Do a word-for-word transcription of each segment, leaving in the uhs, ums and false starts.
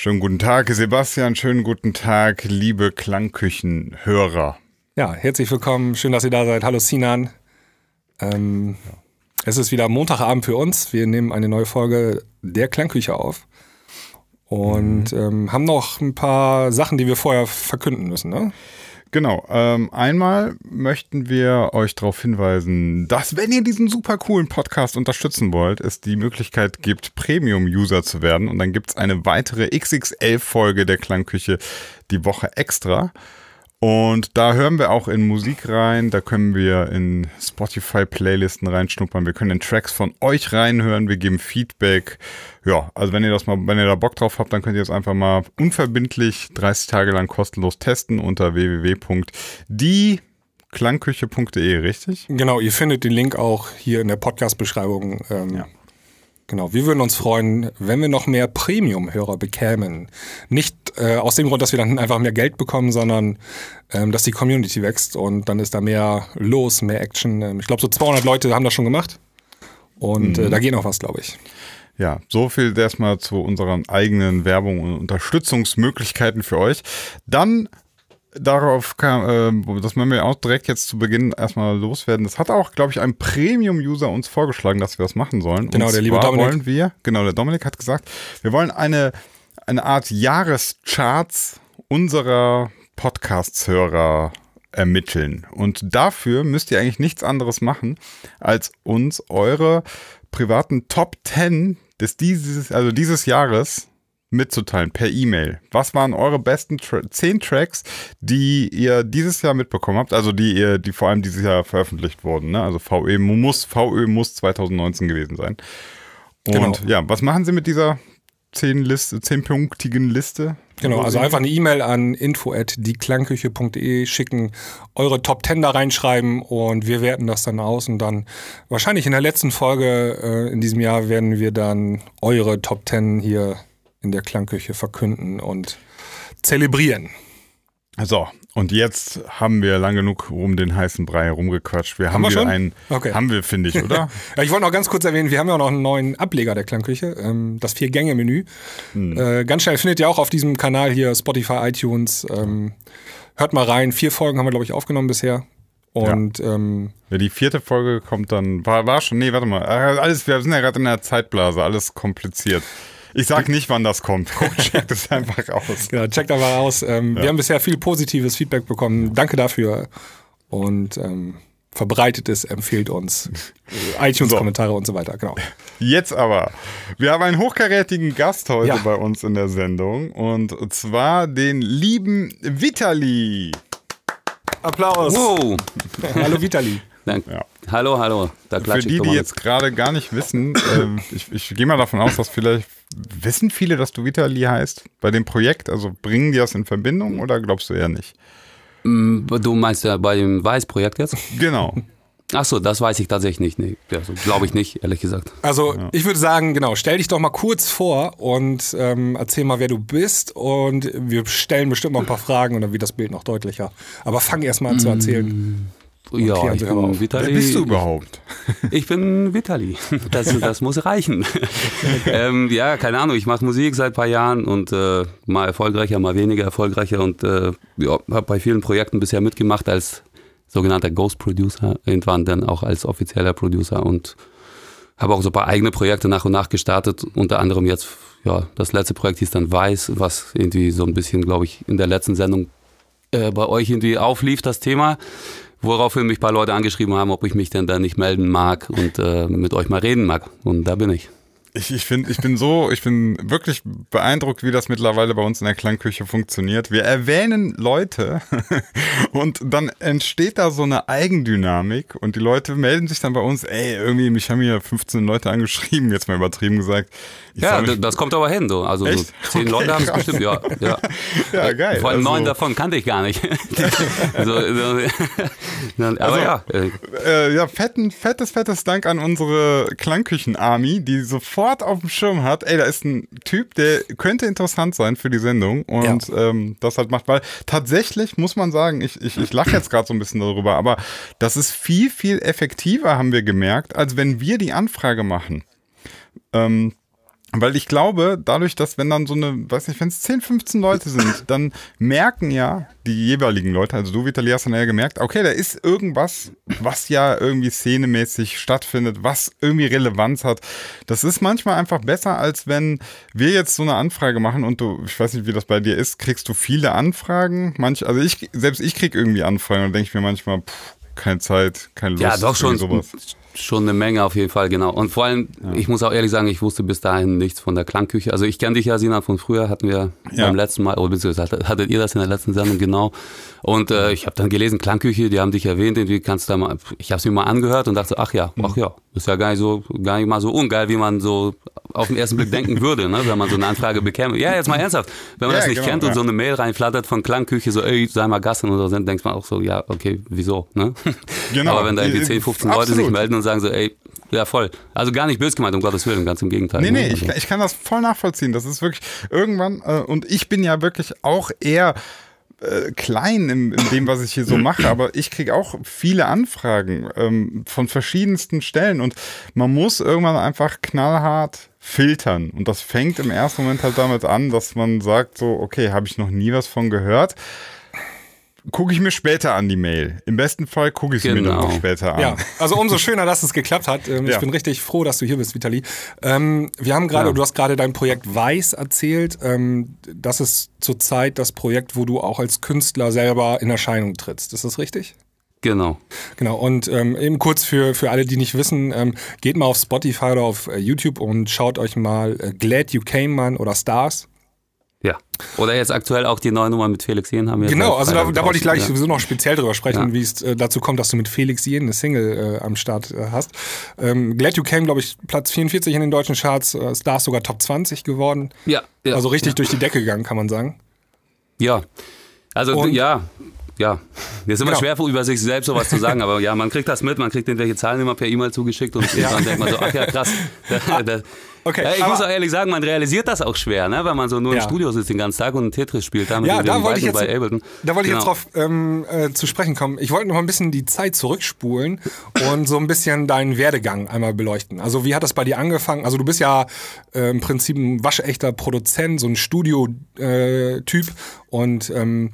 Schönen guten Tag, Sebastian. Schönen guten Tag, liebe Klangküchenhörer. Ja, herzlich willkommen. Schön, dass ihr da seid. Hallo Sinan. Ähm, ja. Es ist wieder Montagabend für uns. Wir nehmen eine neue Folge der Klangküche auf. Und mhm. ähm, haben noch ein paar Sachen, die wir vorher verkünden müssen, ne? Genau. Ähm, einmal möchten wir euch darauf hinweisen, dass, wenn ihr diesen super coolen Podcast unterstützen wollt, es die Möglichkeit gibt, Premium-User zu werden. Und dann gibt es eine weitere X X L-Folge der Klangküche die Woche extra. Und da hören wir auch in Musik rein, da können wir in Spotify-Playlisten reinschnuppern, wir können in Tracks von euch reinhören, wir geben Feedback. Ja, also wenn ihr das mal, wenn ihr da Bock drauf habt, dann könnt ihr es einfach mal unverbindlich dreißig Tage lang kostenlos testen unter w w w punkt die klangküche punkt de, richtig? Genau, ihr findet den Link auch hier in der Podcast-Beschreibung. Ähm, ja. Genau, wir würden uns freuen, wenn wir noch mehr Premium-Hörer bekämen. Nicht äh, aus dem Grund, dass wir dann einfach mehr Geld bekommen, sondern ähm, dass die Community wächst und dann ist da mehr los, mehr Action. Ähm, ich glaube, so zweihundert Leute haben das schon gemacht und mhm. äh, da geht noch was, glaube ich. Ja, so viel erstmal zu unseren eigenen Werbung und Unterstützungsmöglichkeiten für euch. Dann darauf kam, äh, das wollen wir auch direkt jetzt zu Beginn erstmal loswerden. Das hat auch, glaube ich, ein Premium-User uns vorgeschlagen, dass wir das machen sollen. Genau, und der liebe Dominik. Wollen wir, genau, der Dominik hat gesagt, wir wollen eine, eine Art Jahrescharts unserer Podcast-Hörer ermitteln. Und dafür müsst ihr eigentlich nichts anderes machen, als uns eure privaten Top zehn des dieses, also dieses Jahres mitzuteilen per E-Mail. Was waren eure besten Tra- zehn Tracks, die ihr dieses Jahr mitbekommen habt, also die ihr, die vor allem dieses Jahr veröffentlicht wurden, ne? Also V Ö muss, V Ö muss zwanzig neunzehn gewesen sein. Und genau. Ja, was machen Sie mit dieser zehn Liste, zehnpunktigen Liste? Genau, also einfach eine E-Mail an info at die klangküche punkt de schicken, eure Top zehn da reinschreiben und wir werten das dann aus und dann wahrscheinlich in der letzten Folge äh, in diesem Jahr werden wir dann eure Top zehn hier in der Klangküche verkünden und zelebrieren. So, und jetzt haben wir lang genug um den heißen Brei herumgequatscht. Wir haben, haben wir schon einen, okay. haben wir, finde ich, oder? Ja, ich wollte noch ganz kurz erwähnen, wir haben ja auch noch einen neuen Ableger der Klangküche, ähm, das Vier-Gänge-Menü. Hm. Äh, ganz schnell findet ihr auch auf diesem Kanal hier Spotify, iTunes. Ähm, hört mal rein, vier Folgen haben wir, glaube ich, aufgenommen bisher. Und ja. Ähm, ja, die vierte Folge kommt dann, war, war schon, nee, warte mal, alles, wir sind ja gerade in der Zeitblase, alles kompliziert. Ich sag nicht, wann das kommt. Checkt es einfach aus. Genau, checkt einfach aus. Ähm, ja. Wir haben bisher viel positives Feedback bekommen. Danke dafür. Und ähm, verbreitet es, empfiehlt uns. iTunes-Kommentare so. Und so weiter. Genau. Jetzt aber. Wir haben einen hochkarätigen Gast heute ja. bei uns in der Sendung. Und zwar den lieben Vitali. Applaus. Wow. Hallo Vitali. Danke. Ja. Hallo, hallo. Da Für die, die jetzt gerade gar nicht wissen, ähm, ich, ich gehe mal davon aus, dass vielleicht wissen viele, dass du Vitali heißt bei dem Projekt. Also bringen die das in Verbindung oder glaubst du eher nicht? Du meinst ja bei dem Weiß-Projekt jetzt? Genau. Ach so, das weiß ich tatsächlich nicht. Nee, also, glaube ich nicht, ehrlich gesagt. Also ja. ich würde sagen, genau, stell dich doch mal kurz vor und ähm, erzähl mal, wer du bist und wir stellen bestimmt noch ein paar Fragen und dann wird das Bild noch deutlicher. Aber fang erst mal an zu erzählen. Ja, ich bin Vitali. Wer bist du überhaupt? Ich bin Vitali. Das, das muss reichen. ähm, ja, keine Ahnung. Ich mache Musik seit ein paar Jahren und äh, mal erfolgreicher, mal weniger erfolgreicher und äh, ja, habe bei vielen Projekten bisher mitgemacht als sogenannter Ghost Producer, irgendwann dann auch als offizieller Producer und habe auch so ein paar eigene Projekte nach und nach gestartet. Unter anderem jetzt, ja, das letzte Projekt hieß dann Weiß, was irgendwie so ein bisschen, glaube ich, in der letzten Sendung äh, bei euch irgendwie auflief, das Thema. Woraufhin mich ein paar Leute angeschrieben haben, ob ich mich denn da nicht melden mag und äh, mit euch mal reden mag. Und da bin ich. Ich, ich, find, ich bin so, ich bin wirklich beeindruckt, wie das mittlerweile bei uns in der Klangküche funktioniert. Wir erwähnen Leute und dann entsteht da so eine Eigendynamik und die Leute melden sich dann bei uns, ey, irgendwie, mich haben hier fünfzehn Leute angeschrieben, jetzt mal übertrieben gesagt. Ich ja, mich, das kommt aber hin, so. Also so zehn okay, Leute haben es bestimmt, ja. Ja, ja geil. Vor allem also, neun davon kannte ich gar nicht. so, so, aber also, ja. Äh, ja, fetten, fettes, fettes Dank an unsere Klangküchen-Army, die sofort auf dem Schirm hat, ey, da ist ein Typ, der könnte interessant sein für die Sendung und ja. ähm, das halt macht, weil tatsächlich muss man sagen, ich, ich, ich lache jetzt gerade so ein bisschen darüber, aber das ist viel, viel effektiver, haben wir gemerkt, als wenn wir die Anfrage machen. Ähm, Weil ich glaube, dadurch, dass wenn dann so eine, weiß nicht, wenn es zehn, fünfzehn Leute sind, dann merken ja die jeweiligen Leute, also du, Vitali, hast dann ja gemerkt, okay, da ist irgendwas, was ja irgendwie szenemäßig stattfindet, was irgendwie Relevanz hat. Das ist manchmal einfach besser, als wenn wir jetzt so eine Anfrage machen und du, ich weiß nicht, wie das bei dir ist, kriegst du viele Anfragen? Manch, also ich, selbst ich krieg irgendwie Anfragen und denke ich mir manchmal, pff, keine Zeit, keine Lust. Ja, doch schon. Sowas. Schon eine Menge auf jeden Fall, genau. Und vor allem, ja. ich muss auch ehrlich sagen, ich wusste bis dahin nichts von der Klangküche. Also ich kenne dich ja, Sinan, von früher, hatten wir ja. beim letzten Mal, oder beziehungsweise hattet ihr das in der letzten Sendung, genau. Und äh, ich habe dann gelesen, Klangküche, die haben dich erwähnt, irgendwie kannst du da mal, ich habe es mir mal angehört und dachte, ach ja, ach ja, ist ja gar nicht so, gar nicht mal so ungeil, wie man so auf den ersten Blick denken würde, ne, wenn man so eine Anfrage bekäme. Ja, jetzt mal ernsthaft, wenn man ja, das nicht genau, kennt und ja. so eine Mail reinflattert von Klangküche, so, ey, sei mal Gast oder so, dann denkt man auch so, ja, okay, wieso, ne? Genau. Aber wenn da irgendwie zehn, fünfzehn Absolut. Leute sich melden und sagen so, ey, ja, voll. Also gar nicht böse gemeint, um Gottes Willen, ganz im Gegenteil. Nee, nee, ne? ich, ich kann das voll nachvollziehen. Das ist wirklich irgendwann, äh, und ich bin ja wirklich auch eher äh, klein in, in dem, was ich hier so mache, aber ich kriege auch viele Anfragen ähm, von verschiedensten Stellen und man muss irgendwann einfach knallhart filtern. Und das fängt im ersten Moment halt damit an, dass man sagt so, okay, habe ich noch nie was von gehört. Gucke ich mir später an die Mail. Im besten Fall gucke ich es genau. mir dann auch später an. Ja, also umso schöner, dass es geklappt hat. Ich ja. bin richtig froh, dass du hier bist, Vitali. Ähm, wir haben gerade, ja. du hast gerade dein Projekt Weiß erzählt. Ähm, das ist zurzeit das Projekt, wo du auch als Künstler selber in Erscheinung trittst. Ist das richtig? Genau. Genau, und ähm, eben kurz für, für alle, die nicht wissen, ähm, geht mal auf Spotify oder auf äh, YouTube und schaut euch mal äh, Glad You Came an oder Stars. Ja. Oder jetzt aktuell auch die neue Nummer mit Felix Jen haben wir. Genau, also da, da wollte ich gleich ja. sowieso noch speziell drüber sprechen, ja. wie es äh, dazu kommt, dass du mit Felix Jen eine Single äh, am Start äh, hast. Ähm, Glad You Came, glaube ich, Platz vierundvierzig in den deutschen Charts, äh, Stars sogar Top zwanzig geworden. Ja. ja also richtig ja. durch die Decke gegangen, kann man sagen. Ja. Also Und, ja. Ja, ist immer genau. schwer, über sich selbst sowas zu sagen, aber ja, man kriegt das mit, man kriegt irgendwelche Zahlen immer per E-Mail zugeschickt und ja. dann denkt man so, ach ja, krass. Okay, ja, ich muss auch ehrlich sagen, man realisiert das auch schwer, ne? Wenn man so nur ja. im Studio sitzt den ganzen Tag und Tetris spielt. Da ja, da wollte ich jetzt, bei Ableton. Da wollte ich genau. jetzt drauf ähm, äh, zu sprechen kommen. Ich wollte noch ein bisschen die Zeit zurückspulen und so ein bisschen deinen Werdegang einmal beleuchten. Also wie hat das bei dir angefangen? Also du bist ja äh, im Prinzip ein waschechter Produzent, so ein Studio-Typ äh, und ähm,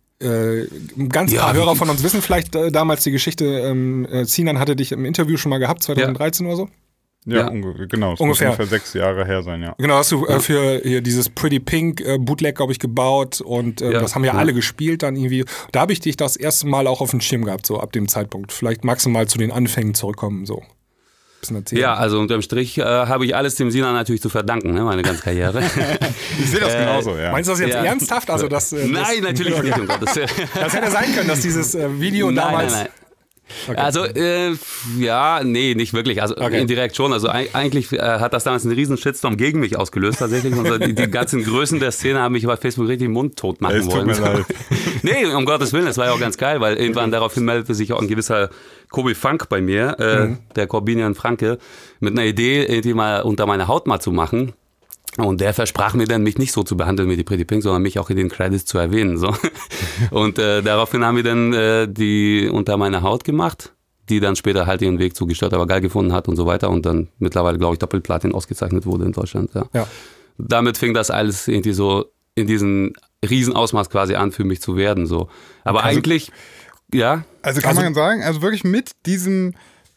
Äh, ganz ja, paar Hörer von uns wissen vielleicht äh, damals die Geschichte, ähm, äh, Sinan hatte dich im Interview schon mal gehabt, zwanzig dreizehn ja. oder so? Ja, ja. Unge- genau, es ungefähr. muss ungefähr sechs Jahre her sein, ja. Genau, hast du äh, für hier dieses Pretty Pink äh, Bootleg, glaube ich, gebaut und äh, ja, das haben ja, ja alle gespielt dann irgendwie. Da habe ich dich das erste Mal auch auf dem Schirm gehabt, so ab dem Zeitpunkt. Vielleicht magst du mal zu den Anfängen zurückkommen, so. Ja, also unterm Strich äh, habe ich alles dem Sinan natürlich zu verdanken, ne, meine ganze Karriere. Ich sehe das äh, genauso, ja. Meinst du das jetzt ja. ernsthaft? Also das, äh, nein, das, natürlich nicht. Um Gottes Willen. Das hätte sein können, dass dieses äh, Video nein, damals... Nein, nein. Okay. Also, äh, ja, nee, nicht wirklich. Also okay. indirekt schon. Also eigentlich äh, hat das damals einen riesen Shitstorm gegen mich ausgelöst tatsächlich. Und so, die, die ganzen Größen der Szene haben mich bei Facebook richtig mundtot machen es wollen. Tut mir leid. Nee, um Gottes Willen, das war ja auch ganz geil, weil irgendwann daraufhin meldete sich auch ein gewisser Kobi Funk bei mir, äh, mhm. der Corbinian Franke, mit einer Idee, irgendwie mal unter meine Haut mal zu machen. Und der versprach mir dann, mich nicht so zu behandeln wie die Pretty Pink, sondern mich auch in den Credits zu erwähnen. So. Und äh, daraufhin haben wir dann äh, die unter meine Haut gemacht, die dann später halt ihren Weg zu Gestört aber geil gefunden hat und so weiter und dann mittlerweile, glaube ich, Doppelplatin ausgezeichnet wurde in Deutschland. Ja. Ja. Damit fing das alles irgendwie so in diesem Riesenausmaß quasi an, für mich zu werden. So. Aber also, eigentlich, ja. Also kann also, man sagen, also wirklich mit diesem...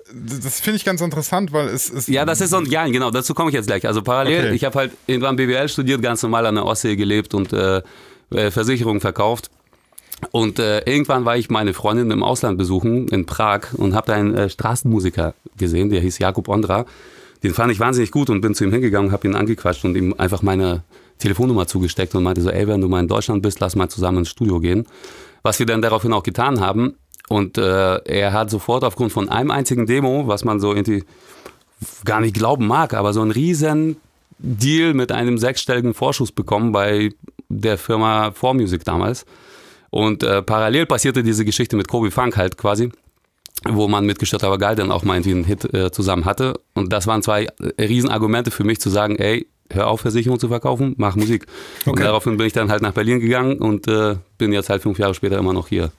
Das finde ich ganz interessant, weil es ist... Ja, das ist so, ja, genau, dazu komme ich jetzt gleich. Also parallel, okay. ich habe halt irgendwann B W L studiert, ganz normal an der Ostsee gelebt und äh, Versicherungen verkauft. Und äh, irgendwann war ich meine Freundin im Ausland besuchen, in Prag, und habe da einen äh, Straßenmusiker gesehen, der hieß Jakub Ondra. Den fand ich wahnsinnig gut und bin zu ihm hingegangen, habe ihn angequatscht und ihm einfach meine Telefonnummer zugesteckt und meinte so, ey, wenn du mal in Deutschland bist, lass mal zusammen ins Studio gehen. Was wir dann daraufhin auch getan haben. Und äh, er hat sofort aufgrund von einem einzigen Demo, was man so irgendwie gar nicht glauben mag, aber so einen riesen Deal mit einem sechsstelligen Vorschuss bekommen bei der Firma four Music damals. Und äh, parallel passierte diese Geschichte mit Kobi Funk halt quasi, wo man mit Gestört aber geil dann auch mal irgendwie einen Hit äh, zusammen hatte. Und das waren zwei Riesenargumente für mich zu sagen, ey, hör auf, Versicherung zu verkaufen, mach Musik. Okay. Und daraufhin bin ich dann halt nach Berlin gegangen und äh, bin jetzt halt fünf Jahre später immer noch hier.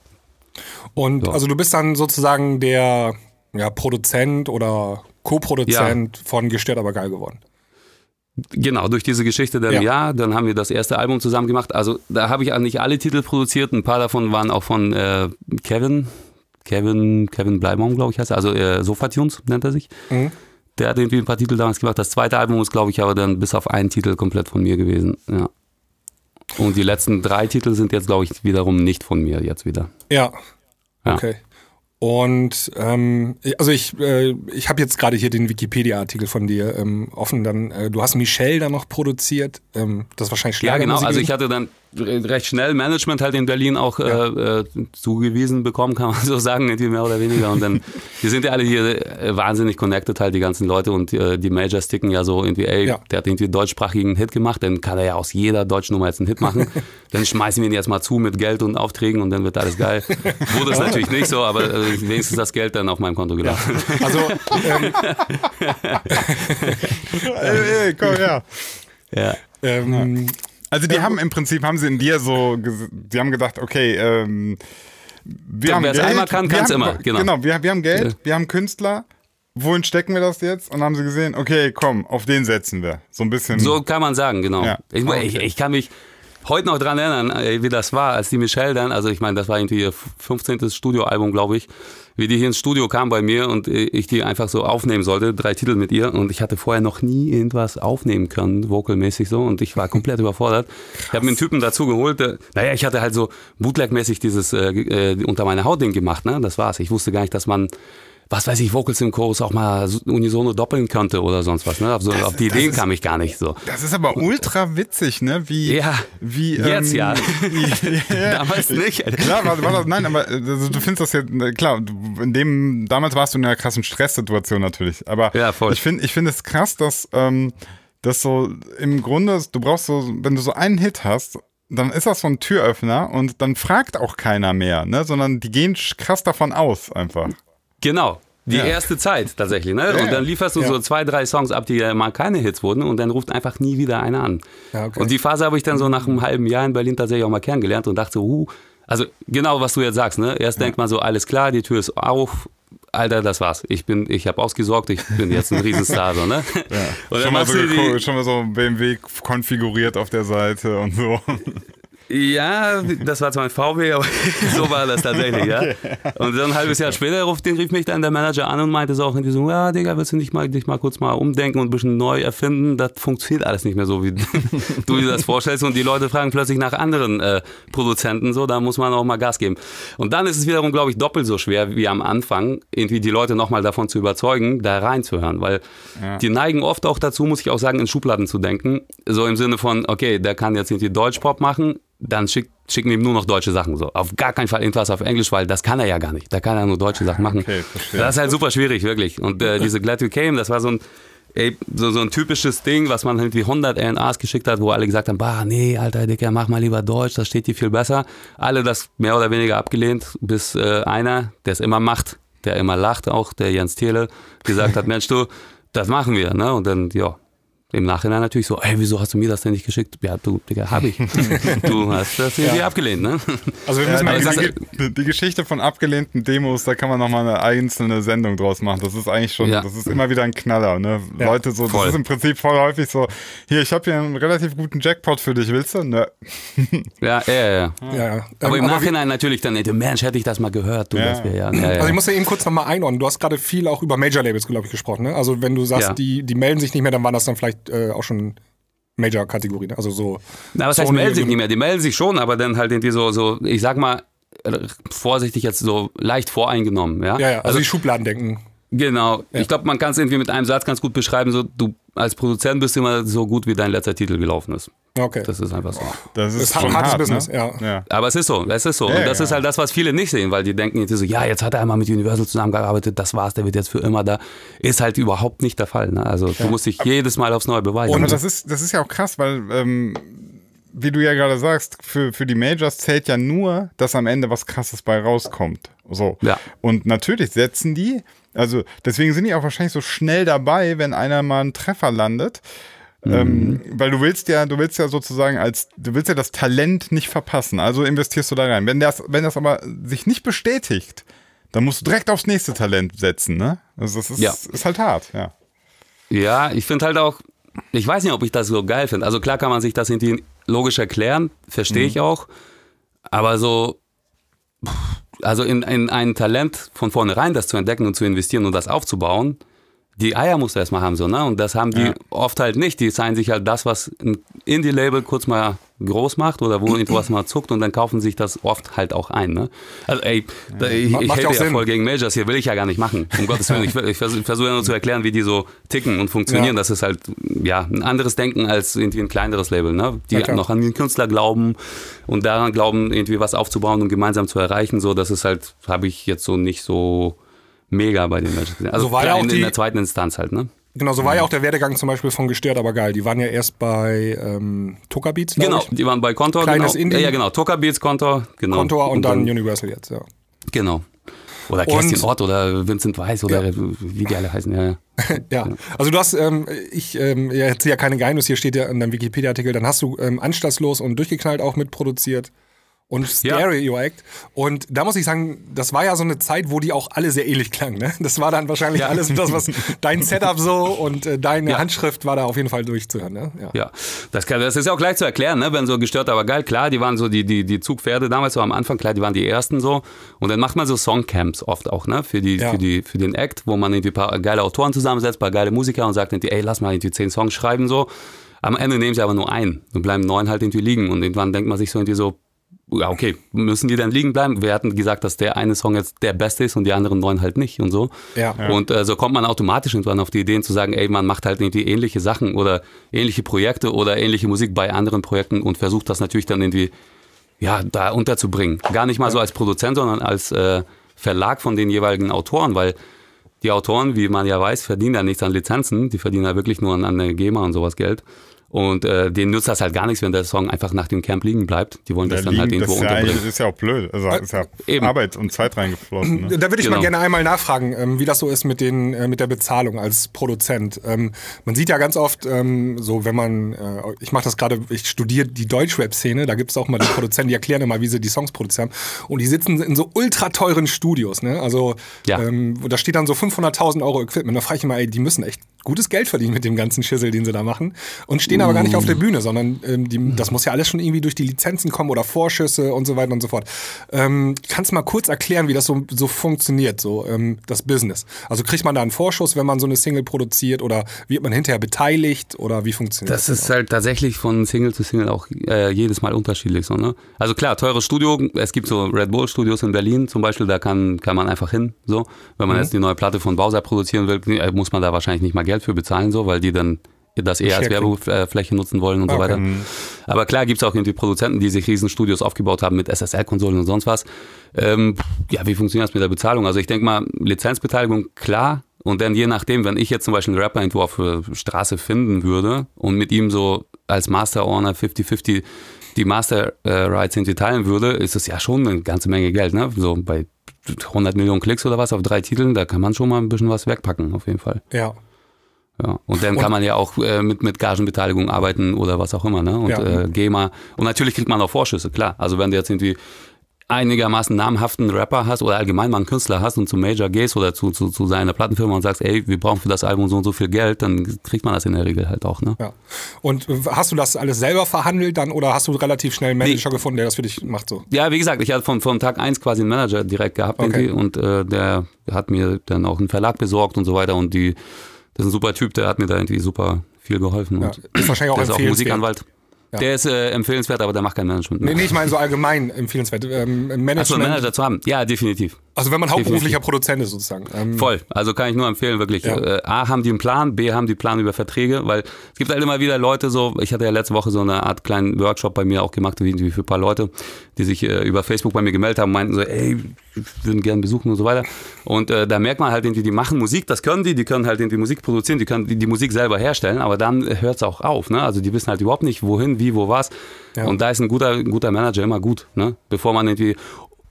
Und ja. also du bist dann sozusagen der ja, Produzent oder Co-Produzent ja. von Gestört aber geil geworden. Genau, durch diese Geschichte dann ja. ja, dann haben wir das erste Album zusammen gemacht. Also da habe ich nicht alle Titel produziert, ein paar davon waren auch von äh, Kevin, Kevin, Kevin Bleibaum, glaube ich heißt er, also äh, Sofa-Tunes nennt er sich. Mhm. Der hat irgendwie ein paar Titel damals gemacht. Das zweite Album ist, glaube ich, aber dann bis auf einen Titel komplett von mir gewesen. Ja. Und die letzten drei Titel sind jetzt, glaube ich, wiederum nicht von mir jetzt wieder. Ja, ja. Okay. Und ähm, also ich, äh, ich habe jetzt gerade hier den Wikipedia-Artikel von dir ähm, offen. Dann, äh, du hast Michelle dann noch produziert. Ähm, das ist wahrscheinlich Schlagermusik. Ja, genau. Also gewesen. ich hatte dann recht schnell Management halt in Berlin auch ja. äh, zugewiesen bekommen, kann man so sagen, irgendwie mehr oder weniger. Und dann, wir sind ja alle hier äh, wahnsinnig connected halt, die ganzen Leute. Und äh, die Majors ticken ja so irgendwie, ey, ja. der hat irgendwie einen deutschsprachigen Hit gemacht, dann kann er ja aus jeder deutschen Nummer jetzt einen Hit machen. Dann schmeißen wir ihn jetzt mal zu mit Geld und Aufträgen und dann wird alles geil. Wurde es natürlich nicht so, aber äh, wenigstens das Geld dann auf meinem Konto gelassen. Ja. Also, ähm, ey, ey, komm her. Ja. Ähm, Also die ähm, haben im Prinzip, haben sie in dir so, die haben gedacht, okay, ähm, wir ja, haben Geld. Wer es einmal kann, kann es immer. Genau, genau wir, wir haben Geld, ja. wir haben Künstler, wohin stecken wir das jetzt? Und dann haben sie gesehen, okay, komm, auf den setzen wir. So ein bisschen. So kann man sagen, genau. Ja. Ich, okay. ich, ich kann mich heute noch dran erinnern, wie das war, als die Michelle dann, also ich meine, das war irgendwie ihr fünfzehntes Studioalbum, glaube ich, wie die hier ins Studio kam bei mir und ich die einfach so aufnehmen sollte, drei Titel mit ihr und ich hatte vorher noch nie irgendwas aufnehmen können, vocalmäßig so und ich war komplett überfordert. Krass. Ich habe mir einen Typen dazu geholt, der, naja, ich hatte halt so bootleg-mäßig dieses äh, äh, unter meine Haut-Ding gemacht, ne, das war's. Ich wusste gar nicht, dass man was weiß ich, Vocals im Chorus auch mal unisono doppeln könnte oder sonst was. Ne? Auf, so, das, auf die Ideen ist, kam ich gar nicht so. Das ist aber ultra witzig, ne? Wie, ja, wie, jetzt ähm, ja. ja. Damals nicht. Klar, war, war das, nein, aber also, du findest das ja, klar, in dem, damals warst du in einer krassen Stresssituation natürlich. Aber ja, voll. ich finde ich finde es krass, dass, ähm, dass so im Grunde, du brauchst so, wenn du so einen Hit hast, dann ist das so ein Türöffner und dann fragt auch keiner mehr, ne? Sondern die gehen krass davon aus einfach. Genau. Die ja. erste Zeit tatsächlich, ne? Ja, und dann lieferst du ja. so zwei, drei Songs ab, die ja mal keine Hits wurden und dann ruft einfach nie wieder einer an. Ja, okay. Und die Phase habe ich dann so nach einem halben Jahr in Berlin tatsächlich auch mal kennengelernt und dachte so, uh, also genau, was du jetzt sagst, ne? Erst ja. denkt man so, alles klar, die Tür ist auf, Alter, das war's. Ich bin, ich habe ausgesorgt, ich bin jetzt ein Riesenstar, so, ne? Ja. Und schon, mal so die, schon mal so B M W konfiguriert auf der Seite und so. Ja, das war zwar ein V W, aber so war das tatsächlich, ja. Okay. Und dann ein halbes Jahr später rief, den rief mich dann der Manager an und meinte so auch irgendwie so, ja, Digga, willst du nicht mal, dich mal kurz mal umdenken und ein bisschen neu erfinden? Das funktioniert alles nicht mehr so, wie du dir das vorstellst. Und die Leute fragen plötzlich nach anderen äh, Produzenten, so, da muss man auch mal Gas geben. Und dann ist es wiederum, glaube ich, doppelt so schwer wie am Anfang, irgendwie die Leute nochmal davon zu überzeugen, da reinzuhören, weil ja. die neigen oft auch dazu, muss ich auch sagen, in Schubladen zu denken. So im Sinne von, okay, der kann jetzt irgendwie Deutschpop machen, dann schick, schicken ihm nur noch deutsche Sachen. So. Auf gar keinen Fall irgendwas auf Englisch, weil das kann er ja gar nicht. Da kann er nur deutsche Sachen machen. Okay, das ist halt super schwierig, wirklich. Und äh, diese Glad You Came, das war so ein, ey, so, so ein typisches Ding, was man irgendwie hundert A and Rs geschickt hat, wo alle gesagt haben, bah, nee, Alter, Dicker, mach mal lieber Deutsch, das steht dir viel besser. Alle das mehr oder weniger abgelehnt, bis äh, einer, der es immer macht, der immer lacht auch, der Jens Thiele, gesagt hat, Mensch, du, das machen wir. Ne? Und dann, ja, im Nachhinein natürlich so, ey, wieso hast du mir das denn nicht geschickt? Ja, du, Digga, hab ich. Du hast das irgendwie ja. abgelehnt, ne? Also wir müssen ja, mal die, die, die Geschichte von abgelehnten Demos, da kann man nochmal eine einzelne Sendung draus machen. Das ist eigentlich schon, ja. das ist immer wieder ein Knaller, ne? Ja. Leute so, voll. Das ist im Prinzip voll häufig so, hier, ich habe hier einen relativ guten Jackpot für dich, willst du? Ne. Ja, ja, ja. ja. ja. Aber ähm, im Nachhinein natürlich dann, ey, Mensch, hätte ich das mal gehört, du, ja. das wäre ja, ja, ja. Also ich muss ja eben kurz nochmal einordnen, du hast gerade viel auch über Major-Labels, glaube ich, gesprochen, ne? Also wenn du sagst, ja. die, die melden sich nicht mehr, dann waren das dann vielleicht äh, auch schon Major-Kategorie, ne? Also so. Na, was heißt, melden sich nicht mehr? Die melden sich schon, aber dann halt irgendwie so, so, ich sag mal, vorsichtig jetzt so leicht voreingenommen, ja? Ja, ja, also, also die Schubladen denken. Genau. Ja. Ich glaube, man kann es irgendwie mit einem Satz ganz gut beschreiben, so, du als Produzent bist immer so gut, wie dein letzter Titel gelaufen ist. Okay. Das ist einfach so. Das ist das schon hartes hart, Business, ne? ja. ja. Aber es ist so, es ist so. Ja, und das ja. ist halt das, was viele nicht sehen, weil die denken jetzt so, ja, jetzt hat er einmal mit Universal zusammengearbeitet, das war's, der wird jetzt für immer da. Ist halt überhaupt nicht der Fall. Ne? Also ja. du musst dich jedes Mal aufs Neue beweisen. Und das ist, das ist ja auch krass, weil, ähm, wie du ja gerade sagst, für, für die Majors zählt ja nur, dass am Ende was Krasses bei rauskommt. So. Ja. Und natürlich setzen die, also deswegen sind die auch wahrscheinlich so schnell dabei, wenn einer mal einen Treffer landet. Mhm. Ähm, weil du willst ja, du willst ja sozusagen als, du willst ja das Talent nicht verpassen, also investierst du da rein. Wenn das, wenn das aber sich nicht bestätigt, dann musst du direkt aufs nächste Talent setzen, ne? Also das ist, ja. ist halt hart, ja. Ja, ich finde halt auch, ich weiß nicht, ob ich das so geil finde. Also klar kann man sich das irgendwie logisch erklären, verstehe mhm. ich auch. Aber so, also in, in ein Talent von vornherein das zu entdecken und zu investieren und das aufzubauen, die Eier musst du erstmal haben, so, ne? Und das haben die ja. oft halt nicht. Die zeigen sich halt das, was ein Indie-Label kurz mal groß macht oder wo irgendwas mal zuckt und dann kaufen sich das oft halt auch ein, ne? Also ey, ja. ich, ich hätte ja Sinn. voll gegen Majors hier, will ich ja gar nicht machen. Um Gottes Willen. Ich, ich versuche versuch ja nur zu erklären, wie die so ticken und funktionieren. Ja. Das ist halt, ja, ein anderes Denken als irgendwie ein kleineres Label, ne? Die ja, noch an den Künstler glauben und daran glauben, irgendwie was aufzubauen und gemeinsam zu erreichen. So, das ist halt, habe ich jetzt so nicht so mega bei den Majors gesehen. Also so war ja auch in, die, in der zweiten Instanz halt, ne? Genau, so war ja auch der Werdegang zum Beispiel von Gestört, aber geil. Die waren ja erst bei ähm, Toka Beats, Genau, ich. die waren bei Kontor. Kleines genau. Indie. Ja, ja, genau. Toka Beats, Kontor. Genau. Kontor und, und dann, dann Universal jetzt, ja. Genau. Oder Kerstin Ott oder Vincent Weiss oder ja. wie die alle heißen, ja. Ja, ja. Also du hast, ähm, ich ähm, erzähle ja keine Geheimnisse, hier steht ja in deinem Wikipedia-Artikel, dann hast du ähm, Anstandslos und Durchgeknallt auch mitproduziert. Und Stereo ja. Act. Und da muss ich sagen, das war ja so eine Zeit, wo die auch alle sehr ähnlich klangen. Ne? Das war dann wahrscheinlich ja. alles das, was dein Setup so und äh, deine ja. Handschrift war da auf jeden Fall durchzuhören. Ne? Ja, ja. Das, kann, das ist ja auch gleich zu erklären, ne? Wenn so Gestört, aber geil. Klar, die waren so die, die, die Zugpferde damals so am Anfang, klar, die waren die ersten so. Und dann macht man so Songcamps oft auch, ne? Für, die, ja. für, die, für den Act, wo man irgendwie ein paar geile Autoren zusammensetzt, ein paar geile Musiker und sagt, ey, lass mal irgendwie zehn Songs schreiben so. Am Ende nehmen sie aber nur einen und bleiben neun halt irgendwie liegen. Und irgendwann denkt man sich so irgendwie so, ja, okay, müssen die dann liegen bleiben? Wir hatten gesagt, dass der eine Song jetzt der beste ist und die anderen neun halt nicht und so. Ja. Und äh, so kommt man automatisch irgendwann auf die Ideen zu sagen, ey, man macht halt irgendwie ähnliche Sachen oder ähnliche Projekte oder ähnliche Musik bei anderen Projekten und versucht das natürlich dann irgendwie, ja, da unterzubringen. Gar nicht mal ja. so als Produzent, sondern als äh, Verlag von den jeweiligen Autoren, weil die Autoren, wie man ja weiß, verdienen ja nichts an Lizenzen, die verdienen ja wirklich nur an, an der GEMA und sowas Geld. Und äh, denen nutzt das halt gar nichts, wenn der Song einfach nach dem Camp liegen bleibt. Die wollen das ja, dann liegen, halt irgendwo das unterbringen. Das ist ja auch blöd. Also ist ja Eben. Arbeit und Zeit reingeflossen. Ne? Da würde ich genau. mal gerne einmal nachfragen, ähm, wie das so ist mit, den, äh, mit der Bezahlung als Produzent. Ähm, man sieht ja ganz oft, ähm, so wenn man, äh, ich mache das gerade, ich studiere die Deutschrap-Szene, da gibt es auch mal die Produzenten, die erklären immer, wie sie die Songs produzieren. Und die sitzen in so ultra teuren Studios. Ne? Also ja. ähm, da steht dann so fünfhunderttausend Euro Equipment. Da frage ich immer, ey, die müssen echt gutes Geld verdienen mit dem ganzen Schissel, den sie da machen. Und stehen aber gar nicht auf der Bühne, sondern ähm, die, das muss ja alles schon irgendwie durch die Lizenzen kommen oder Vorschüsse und so weiter und so fort. Ähm, kannst du mal kurz erklären, wie das so, so funktioniert, so ähm, das Business? Also kriegt man da einen Vorschuss, wenn man so eine Single produziert oder wird man hinterher beteiligt oder wie funktioniert das? Das ist genau? halt tatsächlich von Single zu Single auch äh, jedes Mal unterschiedlich. So, ne? Also klar, teures Studio, es gibt so Red Bull Studios in Berlin zum Beispiel, da kann, kann man einfach hin. So. Wenn man mhm. jetzt die neue Platte von Bowser produzieren will, muss man da wahrscheinlich nicht mal Geld für bezahlen, so, weil die dann das eher als Werbefläche nutzen wollen und okay. so weiter. Aber klar gibt es auch irgendwie Produzenten, die sich Riesenstudios aufgebaut haben mit S S L-Konsolen und sonst was. Ähm, ja, wie funktioniert das mit der Bezahlung? Also ich denke mal, Lizenzbeteiligung, klar. Und dann je nachdem, wenn ich jetzt zum Beispiel einen Rapper irgendwo auf der Straße finden würde und mit ihm so als Master-Owner fünfzig fünfzig die Master-Rights irgendwie teilen würde, ist das ja schon eine ganze Menge Geld, ne? So bei hundert Millionen Klicks oder was auf drei Titeln, da kann man schon mal ein bisschen was wegpacken, auf jeden Fall. Ja. Ja, und dann und kann man ja auch äh, mit, mit Gagenbeteiligung arbeiten oder was auch immer, ne? Und ja. äh, GEMA. Und natürlich kriegt man auch Vorschüsse, klar. Also wenn du jetzt irgendwie einigermaßen namhaften Rapper hast oder allgemein mal einen Künstler hast und zum Major gehst oder zu, zu, zu seiner Plattenfirma und sagst, ey, wir brauchen für das Album so und so viel Geld, dann kriegt man das in der Regel halt auch, ne? Ja. Und hast du das alles selber verhandelt dann oder hast du relativ schnell einen Manager nee. gefunden, der das für dich macht so? Ja, wie gesagt, ich hatte von, von Tag eins quasi einen Manager direkt gehabt okay. irgendwie und äh, der hat mir dann auch einen Verlag besorgt und so weiter und die das ist ein super Typ, der hat mir da irgendwie super viel geholfen. Ja, und ist wahrscheinlich auch der ist auch Musikanwalt. Ja. Der ist äh, empfehlenswert, aber der macht kein Management mehr. Nee, nee, ich meine so allgemein empfehlenswert. Ähm, Management. Achso, einen Manager zu haben? Ja, definitiv. Also wenn man hauptberuflicher definitiv. Produzent ist sozusagen. Ähm, Voll, also kann ich nur empfehlen, wirklich. Ja. Äh, A, haben die einen Plan, B, haben die Plan über Verträge, weil es gibt halt immer wieder Leute so, ich hatte ja letzte Woche so eine Art kleinen Workshop bei mir auch gemacht, wie für ein paar Leute, die sich äh, über Facebook bei mir gemeldet haben, meinten so, ey, wir würden gerne besuchen und so weiter. Und äh, da merkt man halt irgendwie, die machen Musik, das können die, die können halt irgendwie Musik produzieren, die können die, die Musik selber herstellen, aber dann hört es auch auf, ne? Also die wissen halt überhaupt nicht, wohin, wie, wo, was. Ja. Und da ist ein guter, ein guter Manager immer gut, ne? Bevor man irgendwie